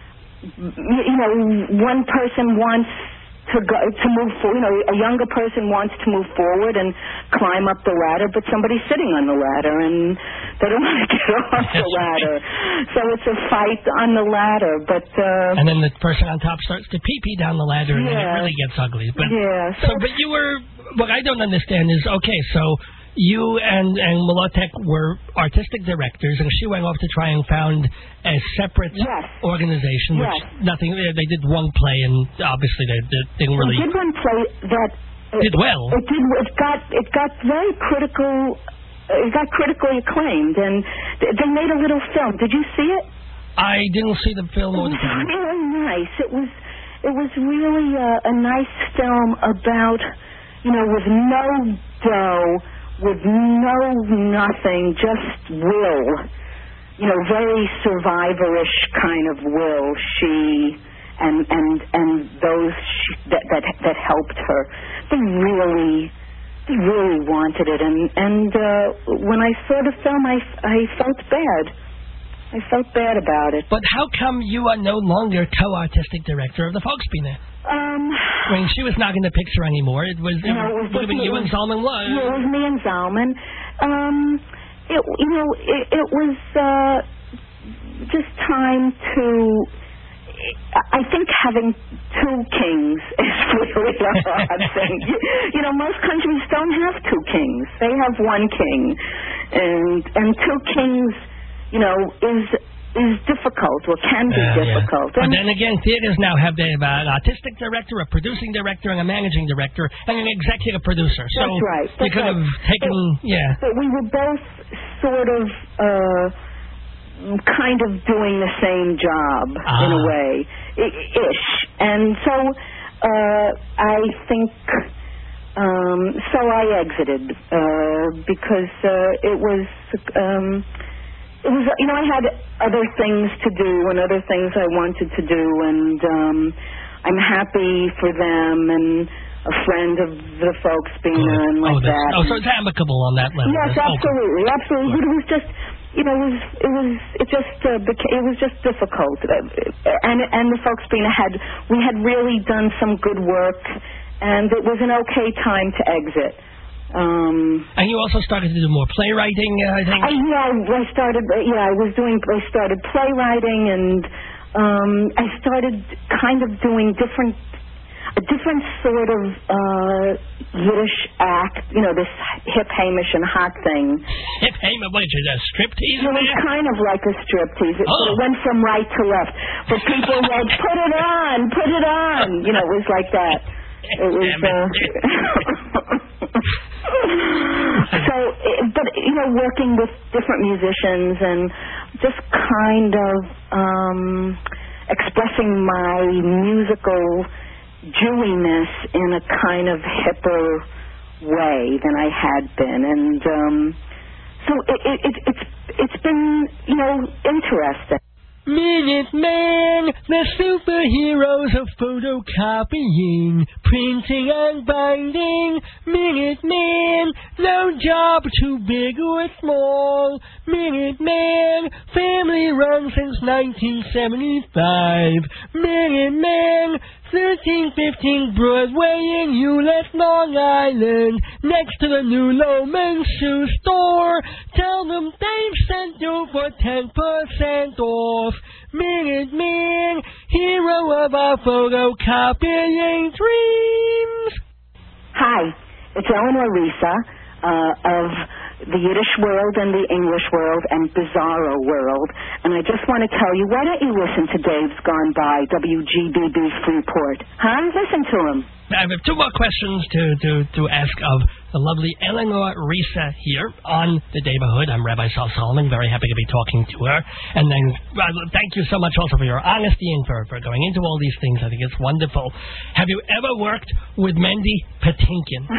One person wants to move forward. A younger person wants to move forward and climb up the ladder, but somebody's sitting on the ladder and they don't want to get off the ladder. So it's a fight on the ladder. But and then the person on top starts to pee down the ladder, and then it really gets ugly. But yeah. But you were. What I don't understand is, okay, so you and Molotek were artistic directors, and she went off to try and found a separate organization. Yes. Which nothing. They did one play, and obviously they didn't really. They did one play that did well. It got very critical. It got critically acclaimed, and they made a little film. Did you see it? I didn't see the film. It was really nice. It was really a nice film about, with no dough, with nothing, just will. Very survivorish kind of will. She and those that helped her. They really wanted it, and when I saw the film, I felt bad. I felt bad about it. But how come you are no longer co-artistic director of the Folksbiene? I mean, she was not in the picture anymore. It would have been you and Zalman. Yeah, it was me and Zalman. It was just time to. I think having two kings is really a hard thing. Most countries don't have two kings. They have one king, and two kings, is difficult or can be difficult. Yeah. But then again, theaters now have an artistic director, a producing director, and a managing director, and an executive producer. So that's right. You could have taken, But we were both sort of. Kind of doing the same job in a way, ish. And so I think, so I exited because it was, I had other things to do and other things I wanted to do, and I'm happy for them and a friend of the Folksbiene and that. Oh, so it's amicable on that level. Yes, absolutely. But it was just. It was just difficult, and the Folksbiene we had really done some good work, and it was an okay time to exit. And you also started to do more playwriting, I think. I started playwriting, and I started kind of doing a different sort of Yiddish act, this hip, Hamish, and hot thing. Hip, Hamish, what is it, a striptease? It was kind of like a striptease. It went from right to left. But people went, put it on. It was like that. It was... working with different musicians and just kind of expressing my musical Jewiness in a kind of hipper way than I had been, and so it's been interesting. Minutemen, the superheroes of photocopying, printing and binding. Minutemen, no job too big or small. Minutemen, family run since 1975. Minutemen, 1315 Broadway in Hewlett, Long Island, next to the new Loman Shoe Store. Tell them they've sent you for 10% off. Minutemen, hero of our photocopying dreams. Hi, it's Eleanor Risa of the Yiddish world and the English world and Bizarro world. And I just want to tell you, why don't you listen to Dave's Gone By, WGBB Freeport? Huh? Listen to him. I have two more questions to ask of the lovely Eleanor Risa here on the Neighborhood. I'm Rabbi Sal Solomon, very happy to be talking to her. And then thank you so much also for your honesty and for going into all these things. I think it's wonderful. Have you ever worked with Mendy Patinkin?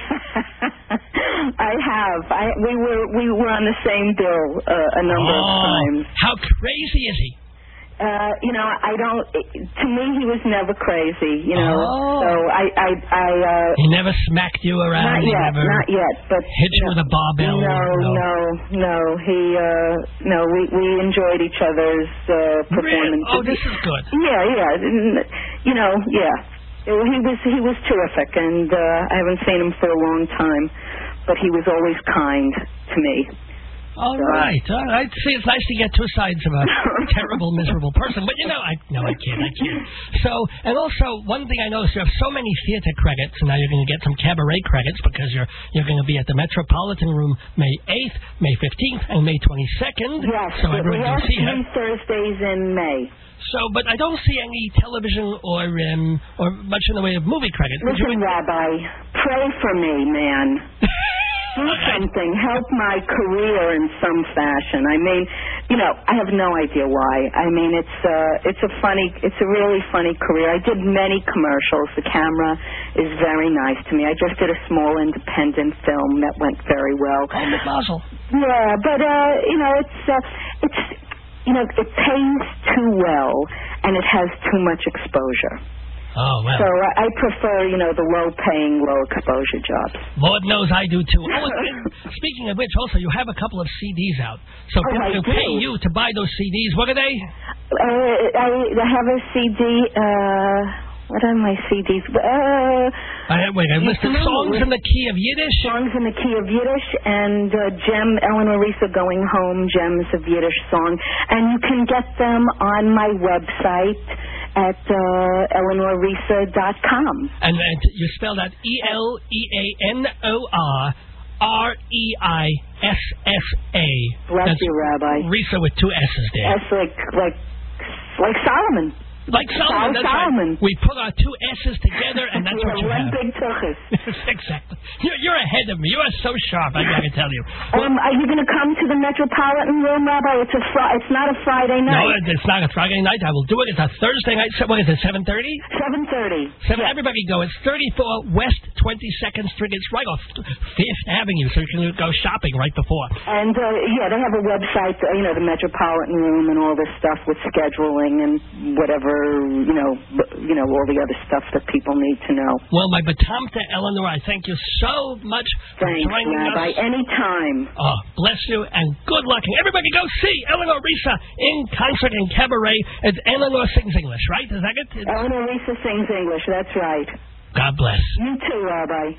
I have. We were on the same bill a number of times. How crazy is he? I don't. To me, he was never crazy. So I. He never smacked you around. Not yet. But hit you with a barbell. No. We enjoyed each other's performances. Really? Oh, this is good. Yeah. He was terrific, and I haven't seen him for a long time, but he was always kind to me. All right. See, it's nice to get two sides of a terrible, miserable person. But, I kid. So, and also, one thing I noticed, you have so many theater credits, and now you're going to get some cabaret credits because you're going to be at the Metropolitan Room May 8th, May 15th, and May 22nd. Yes, so everyone can see her. 3 Thursdays in May. So, but I don't see any television or much in the way of movie credits. Listen, Rabbi, pray for me, man. Do something. Help my career in some fashion. I mean, I have no idea why. I mean, it's a really funny career. I did many commercials. The camera is very nice to me. I just did a small independent film that went very well. Oh, McMazel. Yeah, but it pays too well, and it has too much exposure. Oh, well. So I prefer, the low-paying, low-exposure jobs. Lord knows I do, too. Oh, and speaking of which, also, you have a couple of CDs out. So people can pay you to buy those CDs. What are they? I have a CD... What are my CDs? I listed Songs in the Key of Yiddish. Songs in the Key of Yiddish, and Eleanor Risa Going Home, Gems of Yiddish Song. And you can get them on my website at eleanorrisa.com. And you spell that ELEANORREISSA. Bless you, Rabbi. Risa with two S's there. That's like Solomon. Like Solomon, that's Solomon. Right. We put our two S's together, and that's what you have. One big tuchus. Exactly. You're ahead of me. You are so sharp, I got to tell you. Are you going to come to the Metropolitan Room, Rabbi? It's not a Friday night. No, it's not a Friday night. I will do it. It's a Thursday night. What is it, 7:30? 7:30. Everybody go. It's 34 West 22nd Street. It's right off 5th Avenue, so you can go shopping right before. And, they have a website, the Metropolitan Room and all this stuff with scheduling and whatever, all the other stuff that people need to know. Well, my batam to Eleanor, I thank you so much for joining Rabbi. us. Anytime. Oh, bless you and good luck. And everybody go see Eleanor Risa in concert in cabaret. It's Eleanor Sings English, right? Is that it? Eleanor Risa Sings English, that's right. God bless. You too, Rabbi.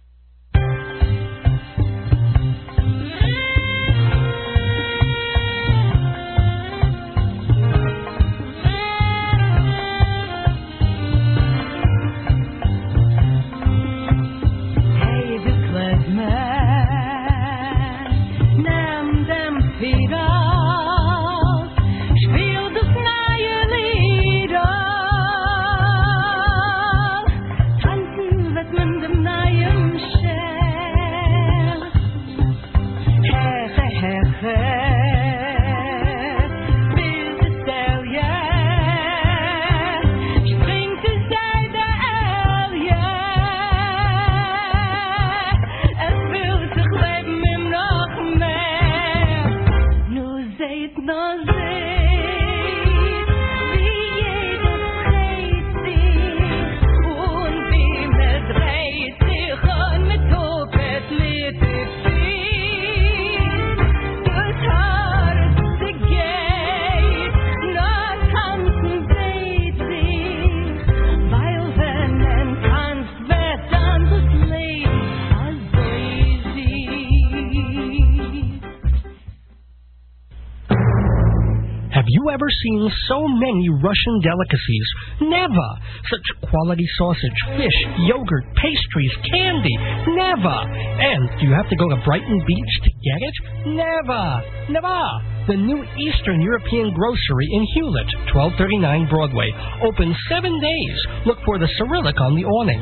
Ever seen so many Russian delicacies? Never. Such quality sausage, fish, yogurt, pastries, candy. Never. And do you have to go to Brighton Beach to get it? Never. Never. The new Eastern European Grocery in Hewlett, 1239 Broadway. Open 7 days. Look for the Cyrillic on the awning.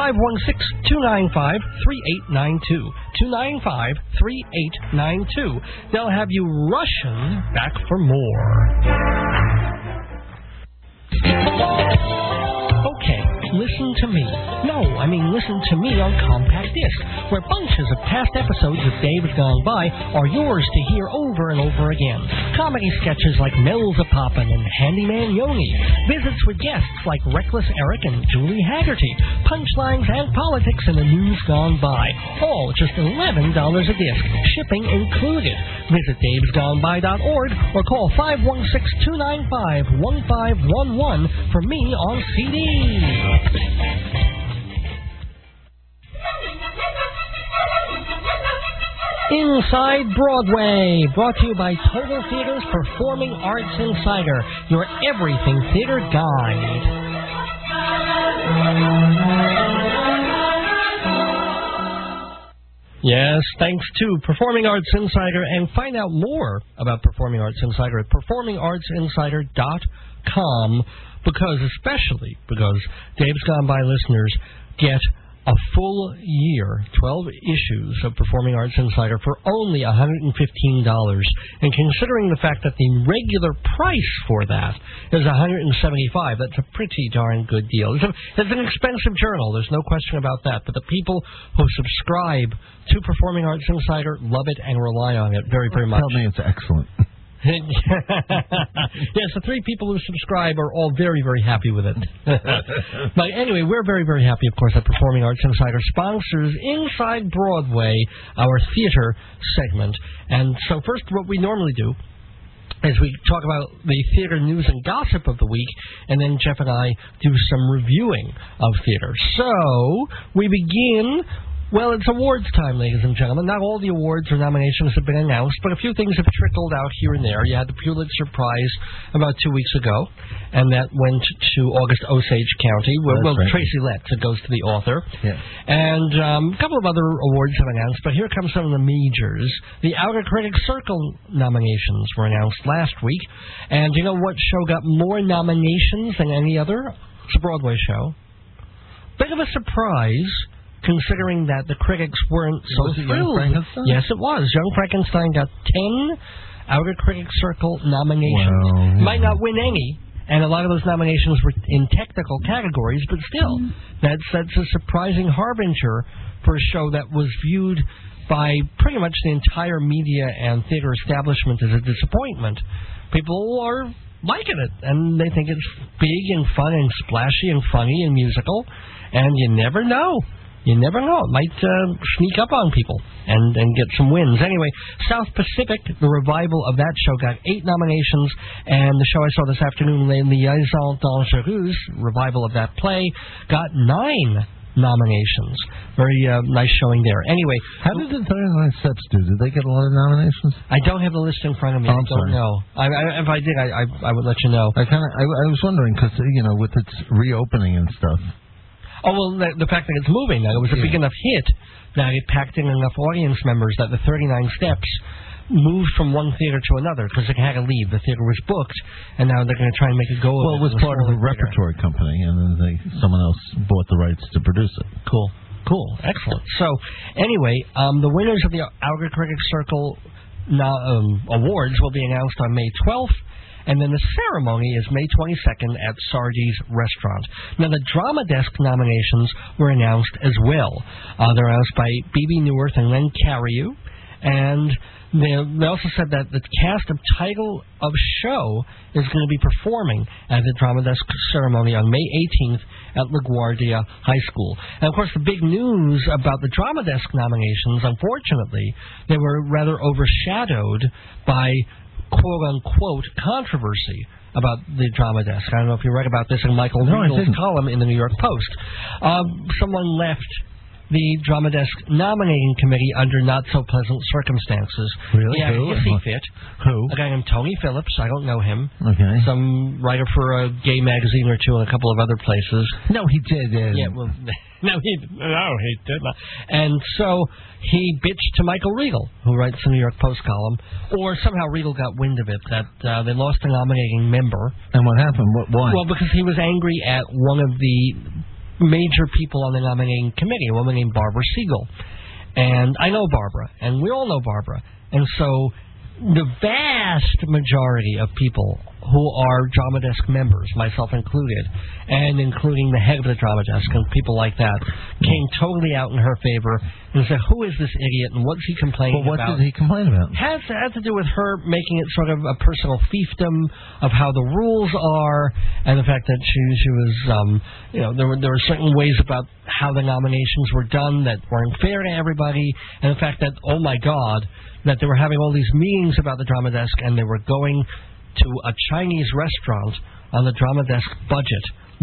516-295-3892. 295-3892. They'll have you Russian back for more. Okay, listen to me. No, I mean listen to me on Compact Disc, where bunches of past episodes of Days Gone By are yours to hear over and over again. Comedy sketches like Mel's a Poppin' and Handyman Yoni. Visits with guests like Reckless Eric and Julie Haggerty. Punchlines and politics in the news gone by. All just $11 a disc, shipping included. Visit davesgoneby.org or call 516-295-1511 for me on CD. Inside Broadway, brought to you by Total Theater's Performing Arts Insider, your everything theater guide. Yes, thanks to Performing Arts Insider, and find out more about Performing Arts Insider at performingartsinsider.com, especially because Dave's Gone By listeners get a full year, 12 issues of Performing Arts Insider for only $115. And considering the fact that the regular price for that is $175, that's a pretty darn good deal. It's an expensive journal, there's no question about that. But the people who subscribe to Performing Arts Insider love it and rely on it very, very much. Tell me it's excellent. Yes, the 3 people who subscribe are all very, very happy with it. But anyway, we're very, very happy, of course, that Performing Arts Insider sponsors Inside Broadway, our theater segment. And so first, what we normally do is we talk about the theater news and gossip of the week, and then Jeff and I do some reviewing of theater. So we begin. Well, it's awards time, ladies and gentlemen. Not all the awards or nominations have been announced, but a few things have trickled out here and there. You had the Pulitzer Prize about 2 weeks ago, and that went to August Osage County. Well, right. Tracy Letts, it goes to the author. Yeah. And a couple of other awards have announced, but here come some of the majors. The Outer Critics Circle nominations were announced last week, and you know what show got more nominations than any other? It's a Broadway show. Bit of a surprise, considering that the critics weren't so thrilled. Yes, it was. Young Frankenstein got 10 Outer Critics Circle nominations. Well, might not win any, and a lot of those nominations were in technical categories, but still, that's a surprising harbinger for a show that was viewed by pretty much the entire media and theater establishment as a disappointment. People are liking it, and they think it's big and fun and splashy and funny and musical, and you never know. You never know. It might sneak up on people and get some wins. Anyway, South Pacific, the revival of that show, got 8 nominations, and the show I saw this afternoon, Les Liaisons Dangereuses, revival of that play, got 9 nominations. Very nice showing there. Anyway, how did the 39 Steps do? Did they get a lot of nominations? I don't have the list in front of me. I don't know. If I did, I would let you know. I was wondering because with its reopening and stuff. Oh, well, the fact that it's moving, that it was a big enough hit, that it packed in enough audience members that the 39 Steps moved from one theater to another because it had to leave. The theater was booked, and now they're going to try and make a go of it. Well, it was part of a repertory company, and then someone else bought the rights to produce it. Cool. Excellent. So, anyway, the winners of the Outer Critics Circle awards will be announced on May 12th. And then the ceremony is May 22nd at Sardi's Restaurant. Now, the Drama Desk nominations were announced as well. They're announced by Bebe Neuwirth and Len Cariou. And they also said that the cast of Title of Show is going to be performing at the Drama Desk ceremony on May 18th at LaGuardia High School. And, of course, the big news about the Drama Desk nominations, unfortunately, they were rather overshadowed by quote-unquote controversy about the Drama Desk. I don't know if you read about this in Michael Riegel's column in the New York Post. Someone left the Drama Desk nominating committee under not-so-pleasant circumstances. Really? Yeah, Who? He see fit. Who? A guy named Tony Phillips. I don't know him. Okay. Some writer for a gay magazine or two and a couple of other places. No, he did. Yeah, well... No, he did not. And so he bitched to Michael Riegel, who writes the New York Post column, or somehow Riegel got wind of it, that they lost a nominating member. And what happened? Why? Well, because he was angry at one of the major people on the nominating committee, a woman named Barbara Siegel. And I know Barbara, and we all know Barbara. And so the vast majority of people who are Drama Desk members, myself included, and including the head of the Drama Desk and people like that, came totally out in her favor and said, who is this idiot and what's he complaining about? What did he complain about? Had to do with her making it sort of a personal fiefdom of how the rules are, and the fact that she was, there were certain ways about how the nominations were done that weren't fair to everybody, and the fact that, oh my God, that they were having all these meetings about the Drama Desk and they were going to a Chinese restaurant on the Drama Desk budget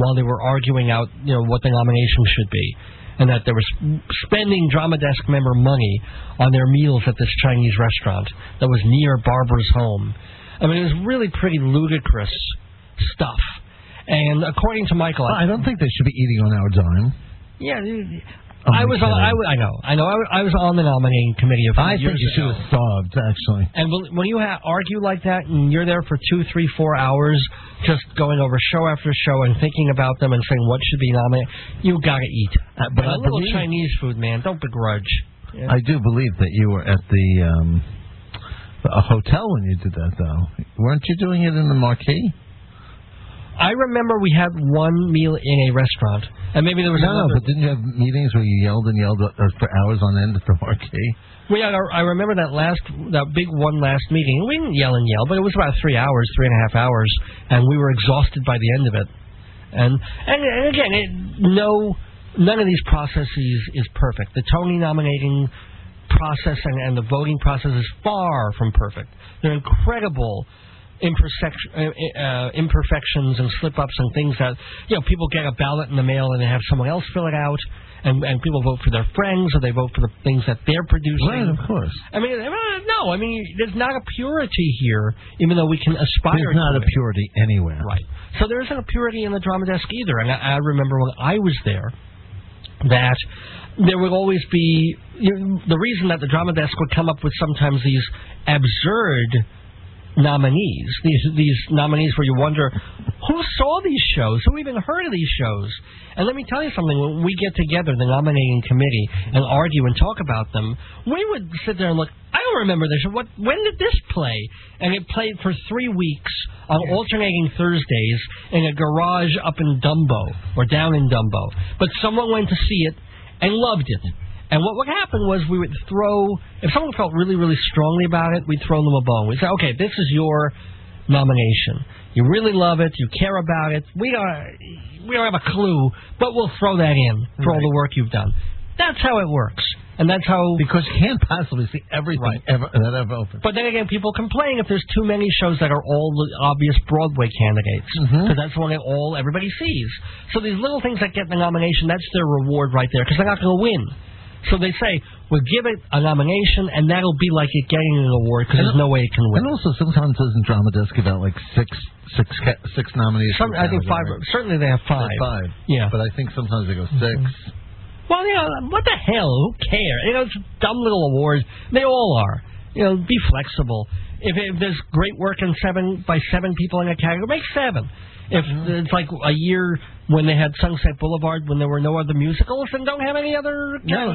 while they were arguing out, what the nomination should be, and that they were spending Drama Desk member money on their meals at this Chinese restaurant that was near Barbara's home. I mean, it was really pretty ludicrous stuff. And according to Michael, I don't think they should be eating on our dime. Yeah, I was on. I know. I was on the nominating committee a few years ago. I think you should have starved, actually. And when you argue like that, and you're there for 2, 3, 4 hours, just going over show after show and thinking about them and saying what should be nominated, you gotta eat. But a little Chinese food, man. Don't begrudge. Yeah. I do believe that you were at a hotel when you did that, though. Weren't you doing it in the Marquee? I remember we had one meal in a restaurant, and maybe there was another. No, but didn't you have meetings where you yelled and yelled for hours on end at the Marquee? Well, I remember that big one last meeting. We didn't yell and yell, but it was about 3 hours, 3.5 hours, and we were exhausted by the end of it. And again, none of these processes is perfect. The Tony nominating process and the voting process is far from perfect. They're incredible imperfections and slip-ups and things that, people get a ballot in the mail and they have someone else fill it out, and people vote for their friends or they vote for the things that they're producing. Right, of course. I mean, no, there's not a purity here, even though we can aspire to it. There's not a purity anywhere. Right. So there isn't a purity in the Drama Desk either, and I remember when I was there that there would always be, the reason that the Drama Desk would come up with sometimes these absurd nominees, these nominees where you wonder who saw these shows, who even heard of these shows. And let me tell you something, when we get together, the nominating committee, and argue and talk about them, we would sit there and look, I don't remember this. When did this play? And it played for 3 weeks on alternating Thursdays in a garage up in Dumbo, or down in Dumbo. But someone went to see it and loved it. And what would happen was we would throw, if someone felt really, really strongly about it, we'd throw them a bone. We'd say, okay, this is your nomination. You really love it. You care about it. We don't have a clue, but we'll throw that in for all the work you've done. That's how it works. And that's how... Because you can't possibly see everything that ever opened. But then again, people complain if there's too many shows that are all the obvious Broadway candidates. Because that's what everybody sees. So these little things that get the nomination, that's their reward right there, because they're not going to win. So they say, we'll give it a nomination, and that'll be like it getting an award, because there's no way it can win. And also, sometimes doesn't Drama Desk give out like six nominees? I think 5. Certainly they have 5. Like 5. Yeah. But I think sometimes they go 6. Well, what the hell? Who cares? It's a dumb little award. They all are. Be flexible. If there's great work by 7 people in a category, make 7. If it's like a year when they had Sunset Boulevard when there were no other musicals, and don't have any other...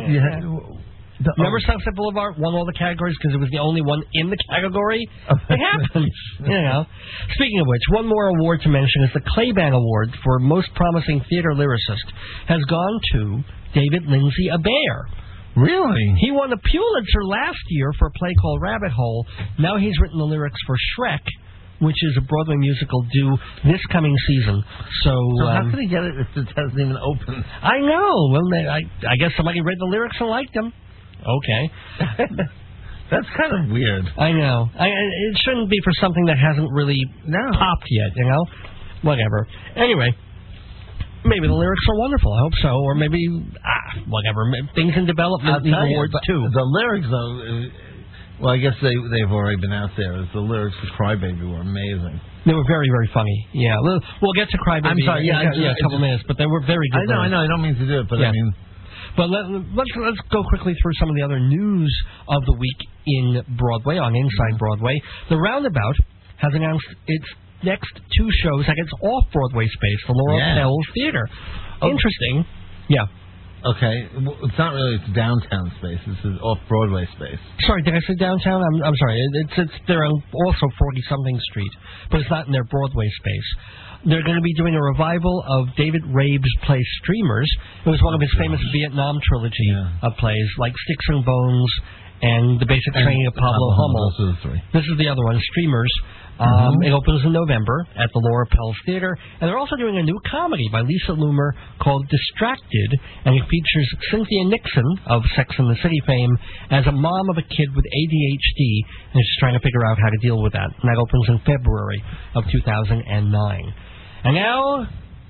Remember Sunset Boulevard won all the categories because it was the only one in the category? It happens, Speaking of which, one more award to mention is the Claiborne Award for Most Promising Theater Lyricist has gone to David Lindsay Abaire. Really? He won a Pulitzer last year for a play called Rabbit Hole. Now he's written the lyrics for Shrek, which is a Broadway musical due this coming season. So how can he get it if it hasn't even opened? I know. Well, I guess somebody read the lyrics and liked them. Okay. That's kind of weird. I know. It shouldn't be for something that hasn't really popped yet, Whatever. Anyway, maybe the lyrics are wonderful. I hope so. Or maybe, whatever. Things in development need awards, too. The lyrics, though... Well, I guess they've already been out there. The lyrics to Crybaby were amazing. They were very, very funny. Yeah, we'll get to Crybaby. I'm sorry. In a couple minutes, but they were very good. I know. I don't mean to do it, but I mean. But let's go quickly through some of the other news of the week in Broadway on Inside Broadway. The Roundabout has announced its next 2 shows at its off-Broadway space, the Laura Pels Theater. Interesting. Yeah. Okay, it's not really its downtown space. This is off-Broadway space. Sorry, did I say downtown? I'm sorry. It's they're on also 40-something Street, but it's not in their Broadway space. They're going to be doing a revival of David Rabe's play Streamers. It was one of his famous Vietnam trilogy of plays, like Sticks and Bones and The Basic Training of Pablo Hummel. Those are the 3. This is the other one, Streamers. It opens in November at the Laura Pels Theater. And they're also doing a new comedy by Lisa Loomer called Distracted. And it features Cynthia Nixon of Sex and the City fame as a mom of a kid with ADHD. And she's trying to figure out how to deal with that. And that opens in February of 2009. And now,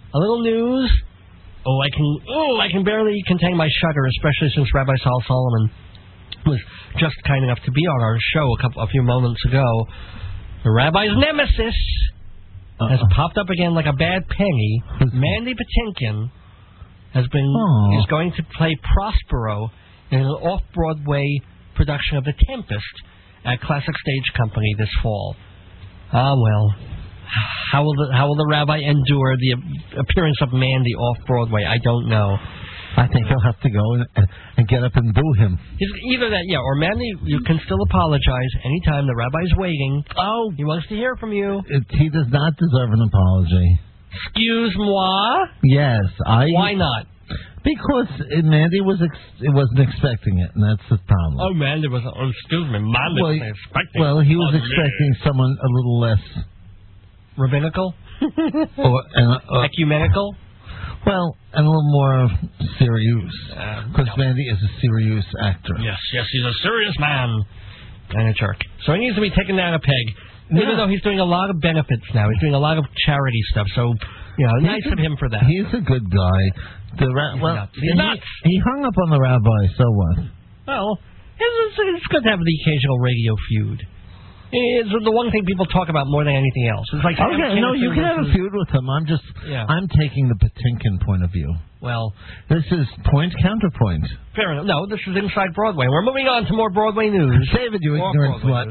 a little news. I can barely contain my shudder, especially since Rabbi Saul Solomon was just kind enough to be on our show a few moments ago. The rabbi's nemesis has popped up again like a bad penny. Mandy Patinkin is going to play Prospero in an off-Broadway production of The Tempest at Classic Stage Company this fall. Well, how will the rabbi endure the appearance of Mandy off-Broadway? I don't know. I think he'll have to go and get up and boo him. Either that, or Mandy, you can still apologize anytime the rabbi's waiting. Oh, he wants to hear from you. He does not deserve an apology. Excuse moi? Yes, Why not? Because Mandy wasn't expecting it, and that's the problem. Oh, Mandy wasn't. Excuse me, Mandy wasn't expecting. Well, he was expecting someone a little less rabbinical, or ecumenical. Well, and a little more serious, because Mandy is a serious actor. Yes, he's a serious man and a jerk. So he needs to be taken down a peg. Even though he's doing a lot of benefits now, he's doing a lot of charity stuff. So, nice of him for that. He's a good guy. He's nuts. He hung up on the rabbi. So what? Well, it's good to have the occasional radio feud. It's the one thing people talk about more than anything else. It's like you can have a feud with him. I'm taking the Patinkin point of view. Well, this is point counterpoint. Fair enough. No, this is Inside Broadway. We're moving on to more Broadway news. David, you ignorant slut.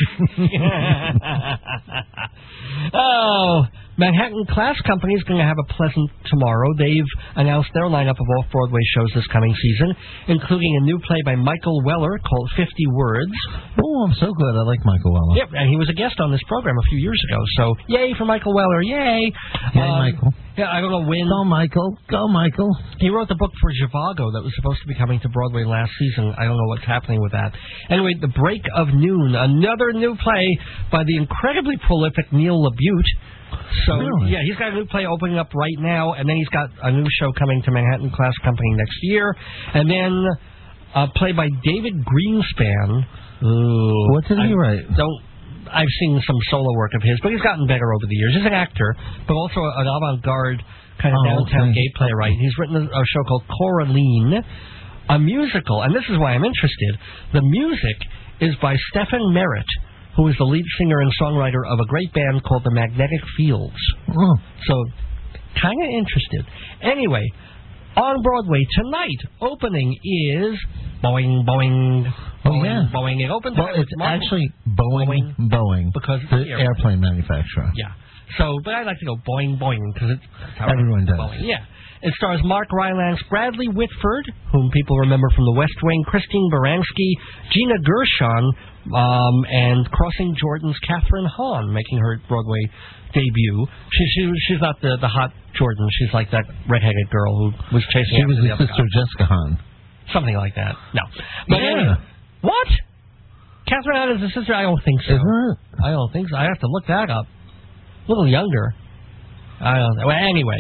Oh, Manhattan Class Company is going to have a pleasant tomorrow. They've announced their lineup of off-Broadway shows this coming season, including a new play by Michael Weller called 50 Words. Oh, I'm so glad. I like Michael Weller. Yep, and he was a guest on this program a few years ago. So, yay for Michael Weller. Yay. Yay, Michael. Yeah, I don't know when. Go, Michael. Go, Michael. He wrote the book for Zhivago that was supposed to be coming to Broadway last season. I don't know what's happening with that. Anyway, The Break of Noon, another new play by the incredibly prolific Neil LaBute. So, really? He's got a new play opening up right now, and then he's got a new show coming to Manhattan Class Company next year. And then a play by David Greenspan. Ooh, what did he write? I've seen some solo work of his, but he's gotten better over the years. He's an actor, but also an avant-garde kind of downtown gay playwright. He's written a show called Coraline, a musical, and this is why I'm interested. The music is by Stephen Merritt, who is the lead singer and songwriter of a great band called the Magnetic Fields. Oh. So, kind of interested. Anyway, on Broadway tonight, opening is Boing, Boing. Boing, Boing. It opens. Well, it's actually Boeing, because it's the airplane manufacturer. Yeah. So, but I like to go Boing, Boing because everyone does. Boing. Yeah. It stars Mark Rylance, Bradley Whitford, whom people remember from The West Wing, Christine Baranski, Gina Gershon, and Crossing Jordan's Catherine Hahn, making her Broadway debut. She's not the hot Jordan. She's like that redheaded girl who was chasing. She was the sister of Jessica Hahn. Something like that. No. But anyway, what? Catherine Hahn is a sister? I don't think so. Isn't it? I don't think so. I have to look that up. A little younger. I don't know. Well, anyway,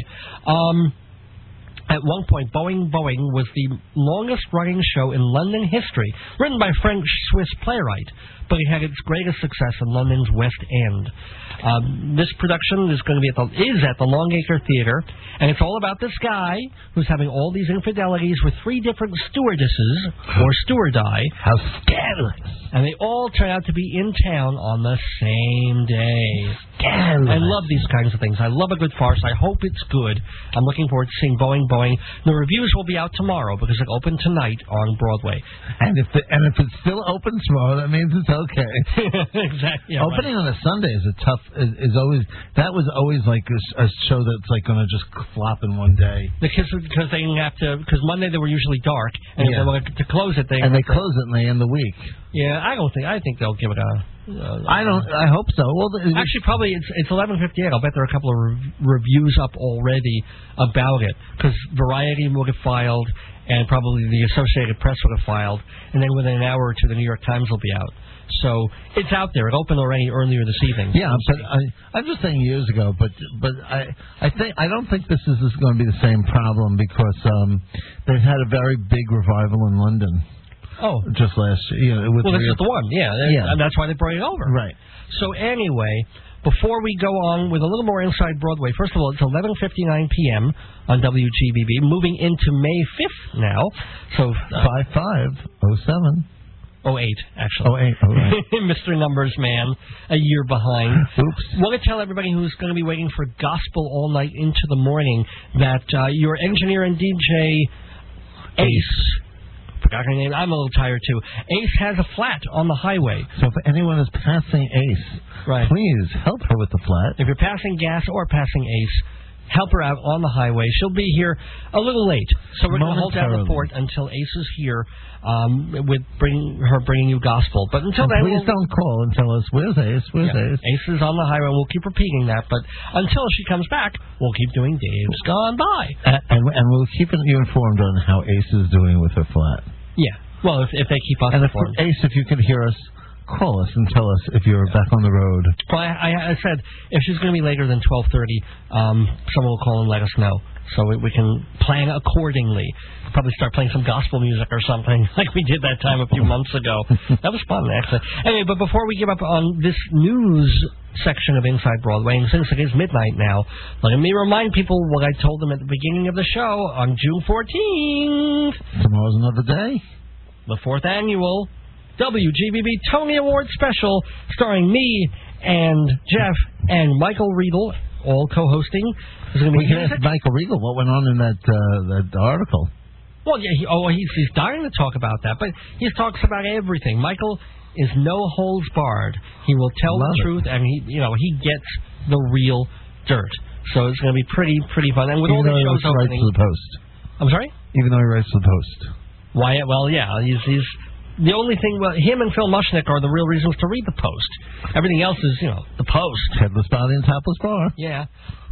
at one point, Boing Boing was the longest-running show in London history, written by French-Swiss playwright, but it had its greatest success in London's West End. This production is going to be at the Longacre Theatre, and it's all about this guy who's having all these infidelities with 3 different stewardesses, or stewardi. How scandalous. And they all turn out to be in town on the same day. Scandalous. I love these kinds of things. I love a good farce. I hope it's good. I'm looking forward to seeing Boing Boing. The reviews will be out tomorrow because it opened tonight on Broadway. And if it's still open tomorrow, that means it's okay. Exactly. Yeah, opening on a Sunday is always always like a show that's like going to just flop in one day. Because because Monday they were usually dark, and if they wanted to close it, they close it and they end the week. Yeah, I think they'll give it a. I hope so. Well, actually, probably it's 11:58. I'll bet there are a couple of reviews up already about it because Variety will get filed, and probably the Associated Press will get filed, and then within an hour or two, the New York Times will be out. So it's out there. It opened already earlier this evening. Yeah, but I'm just saying years ago. But I don't think this is going to be the same problem because they've had a very big revival in London. Oh, just last year. This is the one. Yeah, and that's why they brought it over. Right. So anyway, before we go on with a little more Inside Broadway, first of all, it's 11:59 p.m. on WGBB, moving into May 5th now. So 5507. 08, actually. 08. Mr. Numbers Man, a year behind. Oops. Want to tell everybody who's going to be waiting for gospel all night into the morning that your engineer and DJ Ace, forgot her name, I'm a little tired too. Ace has a flat on the highway. So if anyone is passing Ace, Right. please help her with the flat. If you're passing gas or passing Ace, help her out on the highway. She'll be here a little late, so we're going to hold down the fort until Ace is here with bringing you gospel. But until then, please don't call and tell us, where's Ace? Where's Ace? Ace is on the highway. We'll keep repeating that, but until she comes back, we'll keep doing Dave's Gone By. And we'll keep you informed on how Ace is doing with her flat. Yeah. Well, if they keep us and informed. Ace, if you can hear us, call us and tell us if you're back on the road. Well, I said if she's going to be later than 12:30, someone will call and let us know, so we can plan accordingly. Probably start playing some gospel music or something like we did that time a few months ago. That was fun, actually. Anyway, but before we give up on this news section of Inside Broadway, and since it is midnight now, let me remind people what I told them at the beginning of the show on June 14th. Tomorrow's another day. The 4th annual WGBB Tony Award special starring me and Jeff and Michael Riedel, all co-hosting. We can ask Michael Riedel what went on in that article. Well, yeah, he's dying to talk about that, but he talks about everything. Michael is no holds barred. He will tell the truth, and he gets the real dirt. So it's going to be pretty fun. And with all the shows opening, writes to the Post. I'm sorry? Even though he writes to the Post. Why? Well, yeah, he's the only thing. Well, him and Phil Mushnick are the real reasons to read the Post. Everything else is, the Post. Headless Body and Topless Bar. Yeah.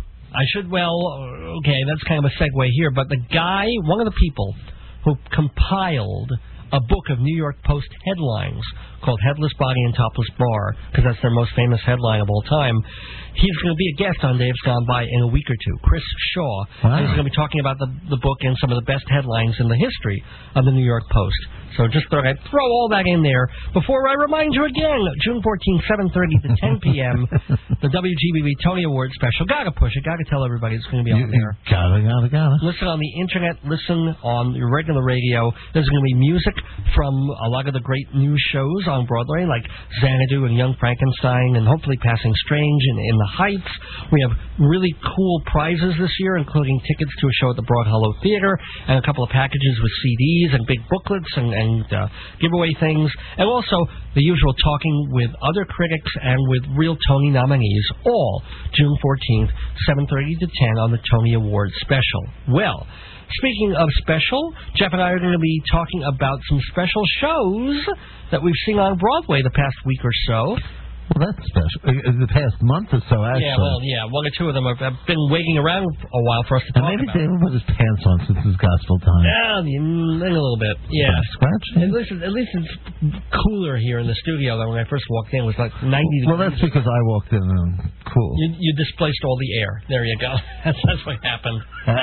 Okay, that's kind of a segue here, but the guy, one of the people who compiled a book of New York Post headlines called Headless Body and Topless Bar, because that's their most famous headline of all time, he's going to be a guest on Dave's Gone By in a week or two, Chris Shaw. Wow. And he's going to be talking about the book and some of the best headlines in the history of the New York Post. So just thought I'd throw all that in there before I remind you again, June 14th, 7:30 to 10 p.m., the WGBB Tony Award special. Gotta push it. Gotta tell everybody it's going to be on there. Gotta. Listen on the internet. Listen on your regular radio. There's going to be music from a lot of the great new shows on Broadway, like Xanadu and Young Frankenstein, and hopefully Passing Strange and In the Heights. We have really cool prizes this year, including tickets to a show at the Broad Hollow Theater, and a couple of packages with CDs and big booklets and giveaway things, and also the usual talking with other critics and with real Tony nominees, all June 14th, 7:30 to 10 on the Tony Awards special. Well, speaking of special, Jeff and I are going to be talking about some special shows that we've seen on Broadway the past week or so. Well, that's special. The past month or so, actually. One or two of them have been waiting around a while for us to talk maybe about. David put his pants on since it's gospel time. Yeah, a little bit. Yeah. Scratch? At least it's cooler here in the studio than when I first walked in. It was like 90 degrees. Well, that's because I walked in and cool. You displaced all the air. There you go. That's what happened.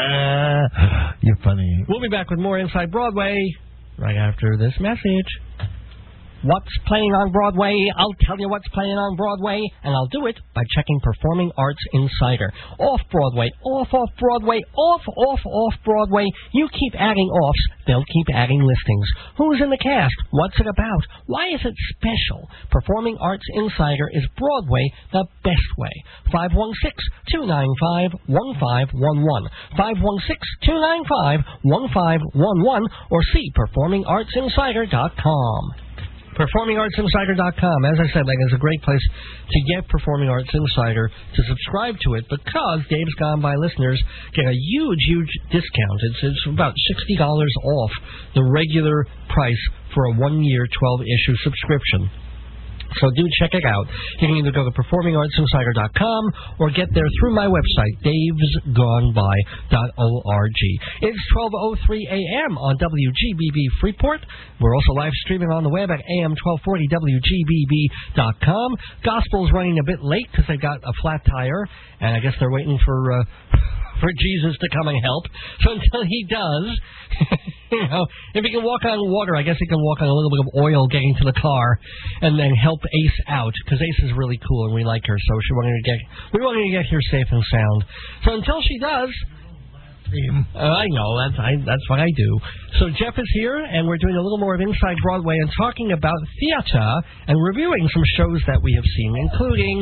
You're funny. We'll be back with more Inside Broadway right after this message. What's playing on Broadway? I'll tell you what's playing on Broadway, and I'll do it by checking Performing Arts Insider. Off-Broadway, off-Broadway, off-Broadway. You keep adding offs, they'll keep adding listings. Who's in the cast? What's it about? Why is it special? Performing Arts Insider is Broadway the best way. 516-295-1511. 516-295-1511, or see performingartsinsider.com. PerformingArtsInsider.com. As I said, it's a great place to get Performing Arts Insider, to subscribe to it, because Dave's Gone By listeners get a huge discount. It's about $60 off the regular price for a 1-year, 12-issue subscription. So do check it out. You can either go to PerformingArtsInsider.com or get there through my website, davesgoneby.org. It's 12:03 a.m. on WGBB Freeport. We're also live streaming on the web at AM1240WGBB.com. Gospel's running a bit late because they got a flat tire, and I guess they're waiting for for Jesus to come and help. So until he does, if he can walk on water, I guess he can walk on a little bit of oil getting to the car, and then help Ace out, because Ace is really cool and we like her. So we want her to get here safe and sound. So until she does. I know, that's what I do. So Jeff is here, and we're doing a little more of Inside Broadway and talking about theater and reviewing some shows that we have seen, including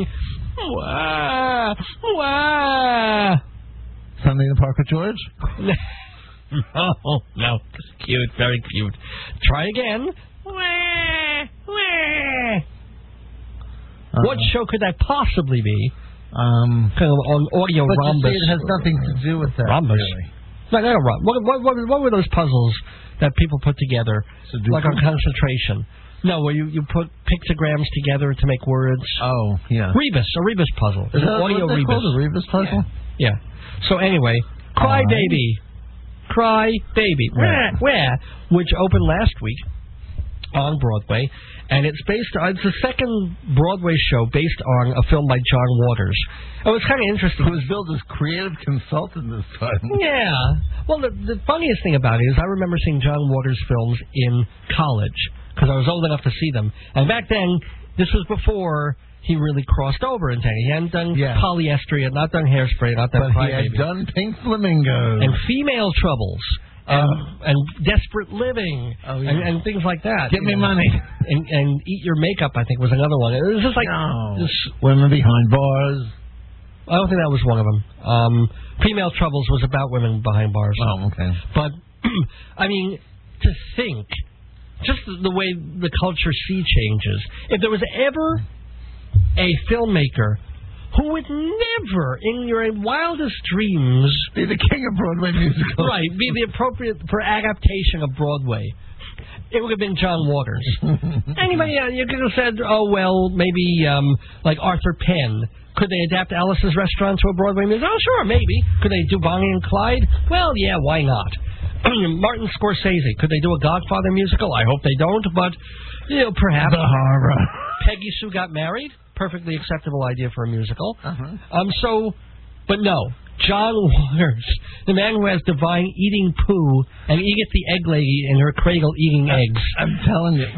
Sunday in the Park with George? No, cute, very cute. Try again. What show could that possibly be? Kind of on audio but rhombus. It has nothing to do with that. Rhombus. Really. What were those puzzles that people put together, like on concentration? No, where you put pictograms together to make words. Oh, yeah. A Rebus puzzle. Is that audio what they Rebus. called a Rebus puzzle? Yeah. So anyway, Cry Baby, which opened last week on Broadway, and it's the second Broadway show based on a film by John Waters. It was kind of interesting. He was billed as creative consultant this time. Yeah. Well, the funniest thing about it is I remember seeing John Waters films in college because I was old enough to see them. And back then, this was before he really crossed over into He hadn't done Polyester, he had not done Hairspray, not done Cry Baby. He had done Pink Flamingo. And Female Troubles. And Desperate Living, and things like that. Give me money. And Eat Your Makeup, I think, was another one. It was just like... Women Behind Bars. I don't think that was one of them. Female Troubles was about women behind bars. Oh, okay. But, I mean, to think, just the way the culture changes, if there was ever a filmmaker who would never, in your wildest dreams... be the king of Broadway musicals. Right, be the appropriate for adaptation of Broadway. It would have been John Waters. Anybody, you could have said, maybe like Arthur Penn. Could they adapt Alice's Restaurant to a Broadway musical? Oh, sure, maybe. Could they do Bonnie and Clyde? Well, yeah, why not? Martin Scorsese. Could they do a Godfather musical? I hope they don't, but, perhaps. The Horror. Peggy Sue Got Married. Perfectly acceptable idea for a musical. But no, John Waters, the man who has divine eating poo and Edith the Egg Lady in her cradle eating eggs. I'm telling you,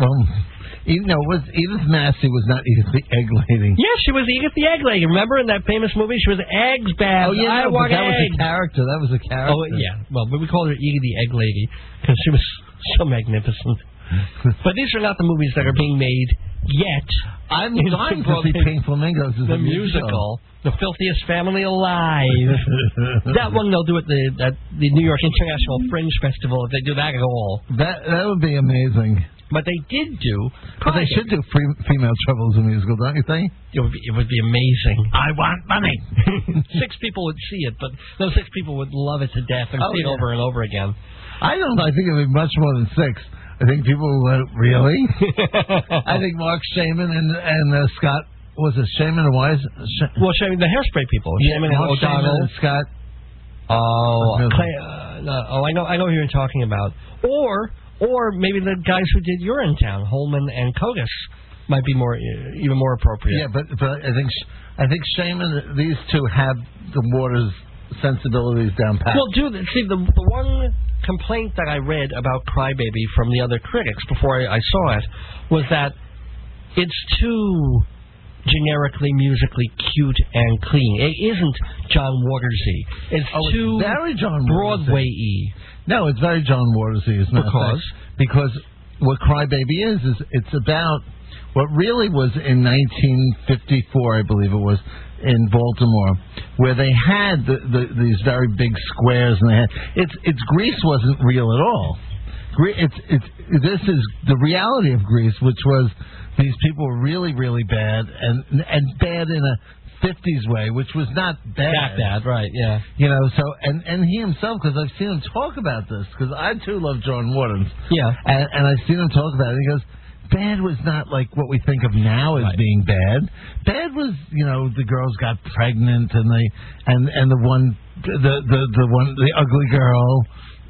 Edith Massey was not Edith the Egg Lady. Yes, she was Edith the Egg Lady. Remember in that famous movie, she was Eggs Bad. Oh yeah, that was a character. That was a character. Oh yeah, well, but we called her Edith the Egg Lady because she was so magnificent. But these are not the movies that are being made yet. I'm dying to see Pink Flamingos as the musical. The Filthiest Family Alive. That one they'll do at the New York International Fringe Festival if they do that at all. That would be amazing. But they did do. But they should do Female Troubles a musical, don't you think? It would be amazing. I want money. 6 people would see it, but those 6 people would love it to death and see it over and over again. I think it would be much more than 6. I think people would really. I think Mark Shaman and Scott, was it Shaman or Wise? Shaman, the Hairspray people. Shaman and O'Donnell and Scott. I know who you're talking about. Or maybe the guys who did Urinetown, Holman and Kogas, might be even more appropriate. Yeah, but I think Shaman, these two have the Waters sensibilities down pat. Well, the one complaint that I read about Crybaby from the other critics before I saw it was that it's too generically musically cute and clean. It isn't John Watersy. It's too very John Broadway-y. No, it's very John Watersy. It's not because what Crybaby is it's about what really was in 1954, I believe it was, in Baltimore, where they had these very big squares, and they had it's Grease wasn't real at all. This is the reality of Grease, which was these people were really, really bad, and bad in a 50s way, which was not bad. That bad, right? Yeah. So and he himself, because I've seen him talk about this, because I too love John Waters. Yeah. And I've seen him talk about it. He goes, bad was not like what we think of now as being bad. Bad was, the girls got pregnant and the ugly girl,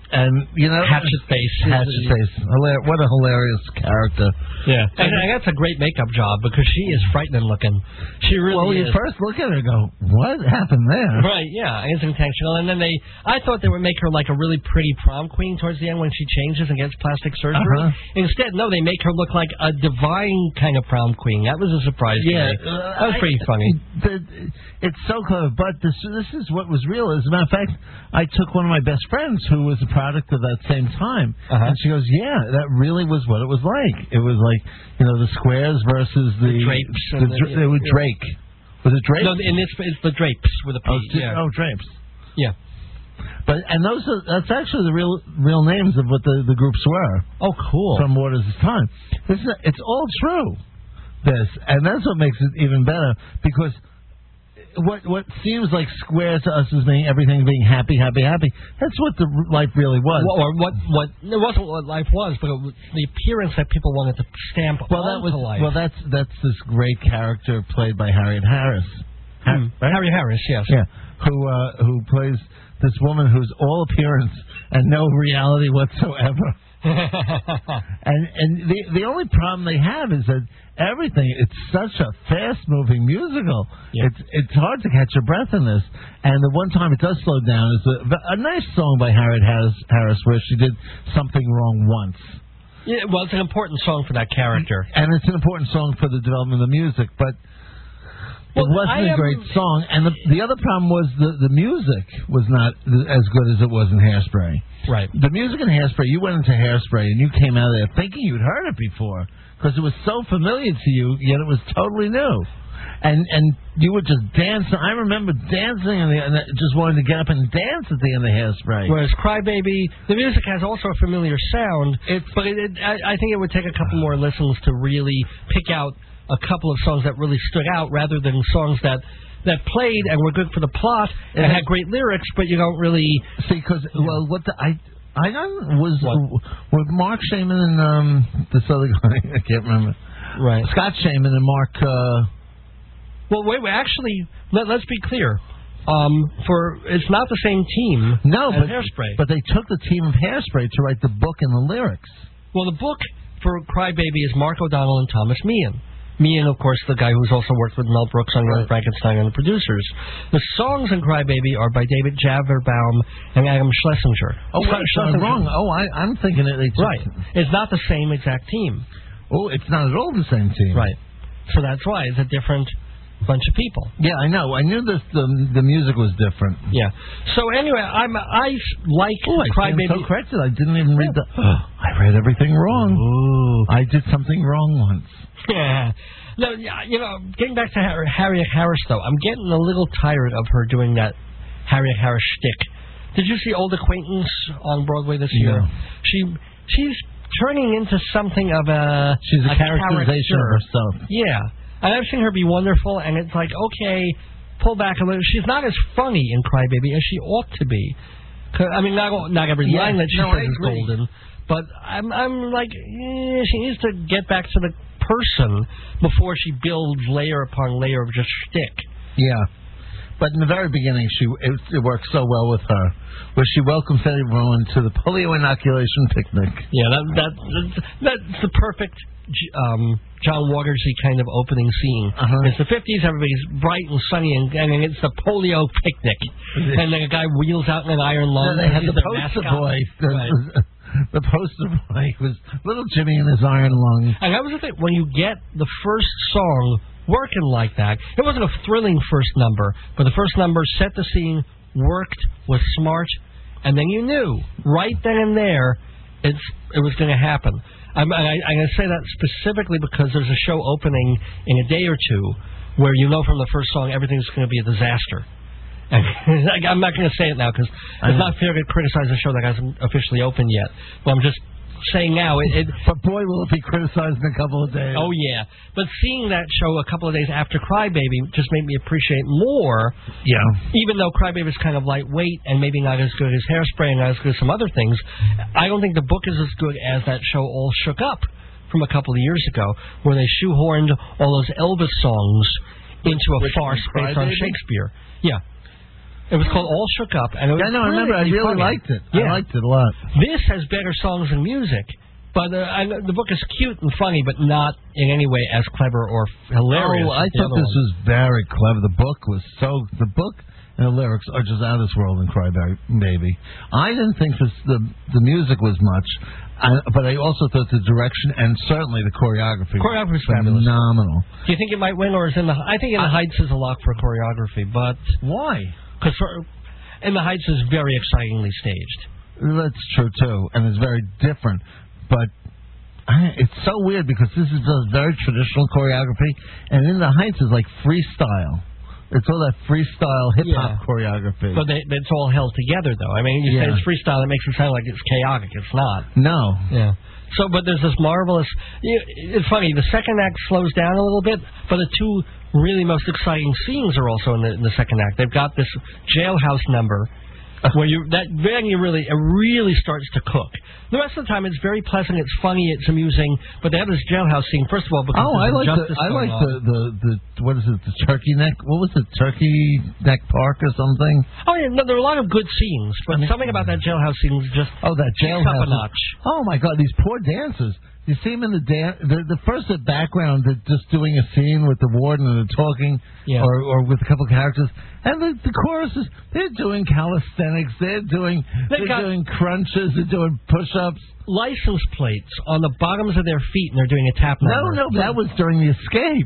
And, you know... Hatchet Face. What a hilarious character. Yeah. And that's a great makeup job because she is frightening looking. She really is. You first look at her and go, what happened there? Right, yeah. It's intentional. And then I thought they would make her like a really pretty prom queen towards the end when she changes and gets plastic surgery. Instead, no, they make her look like a divine kind of prom queen. That was a surprise to me. That was pretty funny. It's so clever. But this is what was real. As a matter of fact, I took one of my best friends who was a product of that same time. And she goes, yeah, that really was what it was like. It was like, the squares versus the drapes. It was Drake. Was it Drake? No, in this it's the drapes with a P. Drapes. Yeah. And that's actually the real names of what the groups were. Oh, cool. From Waters' time. It's all true. And that's what makes it even better because what seems like square to us as being everything being happy. That's what the life really was. Or what it wasn't what life was, but it was the appearance that people wanted to stamp onto life. Well, that's this great character played by Harriet Harris. Right? Harriet Harris, yes. Yeah, who plays this woman who's all appearance and no reality whatsoever. and the only problem they have is that it's such a fast-moving musical. Yeah. It's hard to catch your breath in this. And the one time it does slow down is a nice song by Harriet Harris where she did Something Wrong Once. Yeah, well, it's an important song for that character. And it's an important song for the development of the music, but it wasn't a great song. And the other problem was the music was not as good as it was in Hairspray. Right. The music in Hairspray, you went into Hairspray and you came out of there thinking you'd heard it before because it was so familiar to you, yet it was totally new. And you would just dance. I remember dancing and just wanting to get up and dance at the end of Hairspray. Whereas Crybaby, the music has also a familiar sound, but I think it would take a couple more listens to really pick out a couple of songs that really stood out rather than songs that played and were good for the plot and had great lyrics, but you don't really see because I was Mark Shaman and this other guy I can't remember. Right, Scott Shaman and Mark. Well, wait. Actually, let's be clear. It's not the same team. No, as Hairspray. But they took the team of Hairspray to write the book and the lyrics. Well, the book for Crybaby is Mark O'Donnell and Thomas Meehan. Meehan, of course, the guy who's also worked with Mel Brooks on Young Frankenstein and the producers. The songs in Crybaby are by David Javerbaum and Adam Schlesinger. Oh, I'm wrong. Oh, I'm thinking it. Right. It's not the same exact team. Oh, it's not at all the same team. Right. So that's why it's a different bunch of people. Yeah, I know. I knew the music was different. Yeah. So anyway, I like Crybaby. So corrected. I didn't even read I read everything wrong. Ooh. I did something wrong once. Yeah. No, getting back to Harriet Harris, though, I'm getting a little tired of her doing that Harriet Harris shtick. Did you see Old Acquaintance on Broadway this year? She's turning into something of a... She's a characterization of herself. Yeah. And I've seen her be wonderful, and it's like, okay, pull back a little. She's not as funny in Crybaby as she ought to be. I mean, not every line that she says is golden, but I'm like, she needs to get back to the person before she builds layer upon layer of just shtick. Yeah. But in the very beginning, it worked so well with her, where she welcomes everyone to the polio inoculation picnic. Yeah, that's the perfect John Watersy kind of opening scene. It's the 50s, everybody's bright and sunny, and it's the polio picnic. And then a guy wheels out in an iron lung. They had the poster boy. The poster boy was little Jimmy in his iron lung. And that was the thing. When you get the first song working like that, it wasn't a thrilling first number, but the first number set the scene, worked, was smart, and then you knew right then and there it was going to happen. I'm going to say that specifically because there's a show opening in a day or two where you know from the first song everything's going to be a disaster. And I'm not going to say it now because it's not fair to criticize a show that hasn't officially opened yet. But I'm just saying now. But boy, will it be criticized in a couple of days. Oh, yeah. But seeing that show a couple of days after Crybaby just made me appreciate more. Yeah. Even though Crybaby is kind of lightweight and maybe not as good as Hairspray and not as good as some other things, I don't think the book is as good as that show All Shook Up from a couple of years ago, where they shoehorned all those Elvis songs into a farce based on Shakespeare. Yeah. It was called All Shook Up, and it was I remember. I really funny. liked it. Yeah. I liked it a lot. This has better songs and music, but the book is cute and funny, but not in any way as clever or hilarious. Oh, I as the thought other this one. was very clever. The book was the book and the lyrics are just out of this world in Cry Baby. I didn't think the music was much, but I also thought the direction and certainly the choreography was phenomenal. Do you think it might win, or is I think In the Heights is a lock for choreography, but why? Because In the Heights is very excitingly staged. That's true too, and it's very different, but. It's so weird because this is a very traditional choreography, and In the Heights is like freestyle. It's all that freestyle hip-hop choreography. But it's all held together, though. I mean, you say it's freestyle, it makes it sound like it's chaotic. It's not. No. Yeah. So, but there's this marvelous... It's funny, the second act slows down a little bit, but the two really most exciting scenes are also in the second act. They've got this jailhouse number where it really starts to cook. The rest of the time, it's very pleasant, it's funny, it's amusing, but they have this jailhouse scene, first of all, because I like the what is it, the Turkey Neck? What was it, Turkey Neck Park or something? Oh, yeah, no, there are a lot of good scenes, but something about that jailhouse scene is just that jailhouse up a notch. Oh, my God, these poor dancers. You see them in the first background, they're just doing a scene with the warden and they're talking, or with a couple of characters, and the choruses, they're doing calisthenics, they're doing crunches, they're doing push-ups. License plates on the bottoms of their feet, and they're doing a tap number. No, that was during the escape.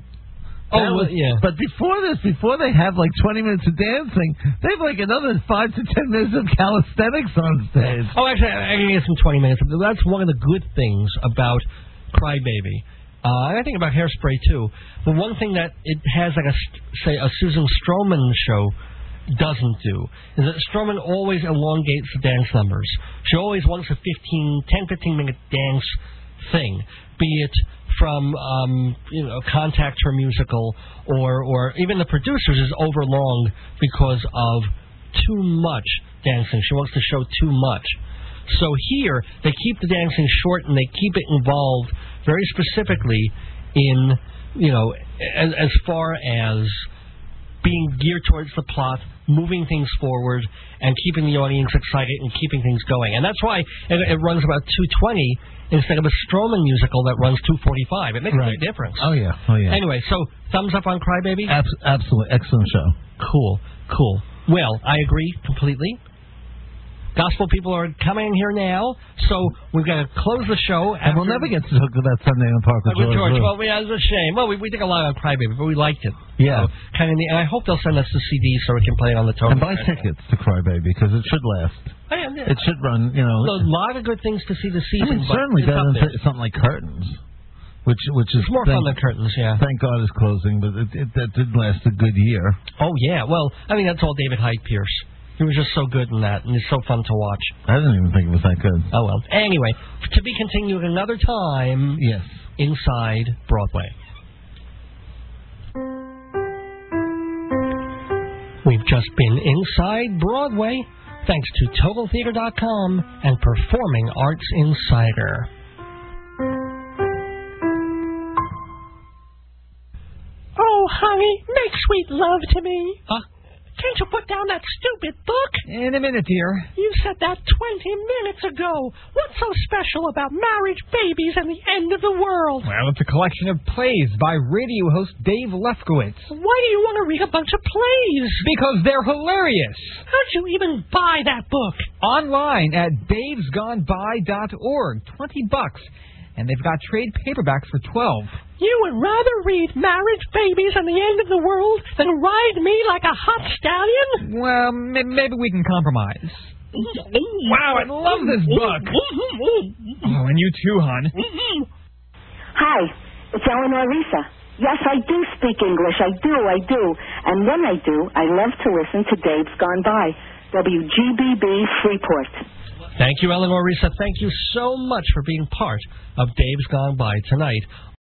But before they have like 20 minutes of dancing, they have like another 5 to 10 minutes of calisthenics on stage. Oh, actually, I can get some 20 minutes. That's one of the good things about Cry Baby. And I think about Hairspray too. But one thing that it has, like a Susan Stroman show doesn't do is that Stroman always elongates the dance numbers. She always wants a 10-15 minute dance thing, be it from Contact, her musical, or even the producers is overlong because of too much dancing. She wants to show too much. So here they keep the dancing short and they keep it involved very specifically in as far as being geared towards the plot, moving things forward, and keeping the audience excited and keeping things going. And that's why it runs about 2:20 instead of a Stroman musical that runs 2:45. It makes a big difference. Oh, yeah. Anyway, so thumbs up on Cry Baby? Absolutely. Excellent show. Cool. Well, I agree completely. Gospel people are coming in here now, so we've got to close the show. And we'll never get to talk about Sunday in the Park with George. Well, it's a shame. Well, we think a lot on Cry Baby, but we liked it. Yeah. So, and I hope they'll send us the CD so we can play it on the total. And buy tickets to Cry Baby, because it should last. It should run, A lot of good things to see this season. Certainly better than something like Curtains. Which is it's more fun than Curtains, yeah. Thank God it's closing, but that did last a good year. Oh, yeah. Well, that's all David Hyde Pierce. He was just so good in that, and it's so fun to watch. I didn't even think it was that good. Oh, well. Anyway, to be continued another time. Yes. Inside Broadway. We've just been Inside Broadway, thanks to TotalTheater.com and Performing Arts Insider. Oh, honey, make sweet love to me. Can't you put down that stupid book? In a minute, dear. You said that 20 minutes ago. What's so special about marriage, babies, and the end of the world? Well, it's a collection of plays by radio host Dave Lefkowitz. Why do you want to read a bunch of plays? Because they're hilarious. How'd you even buy that book? Online at davesgoneby.org. $20. And they've got trade paperbacks for $12. You would rather read Marriage, Babies, and the End of the World than ride me like a hot stallion? Well, maybe we can compromise. Wow, I love this book. Oh, and you too, hon. Hi, it's Eleanor Risa. Yes, I do speak English. I do. And when I do, I love to listen to Dave's Gone By. WGBB Freeport. Thank you, Eleanor Risa. Thank you so much for being part of Dave's Gone By tonight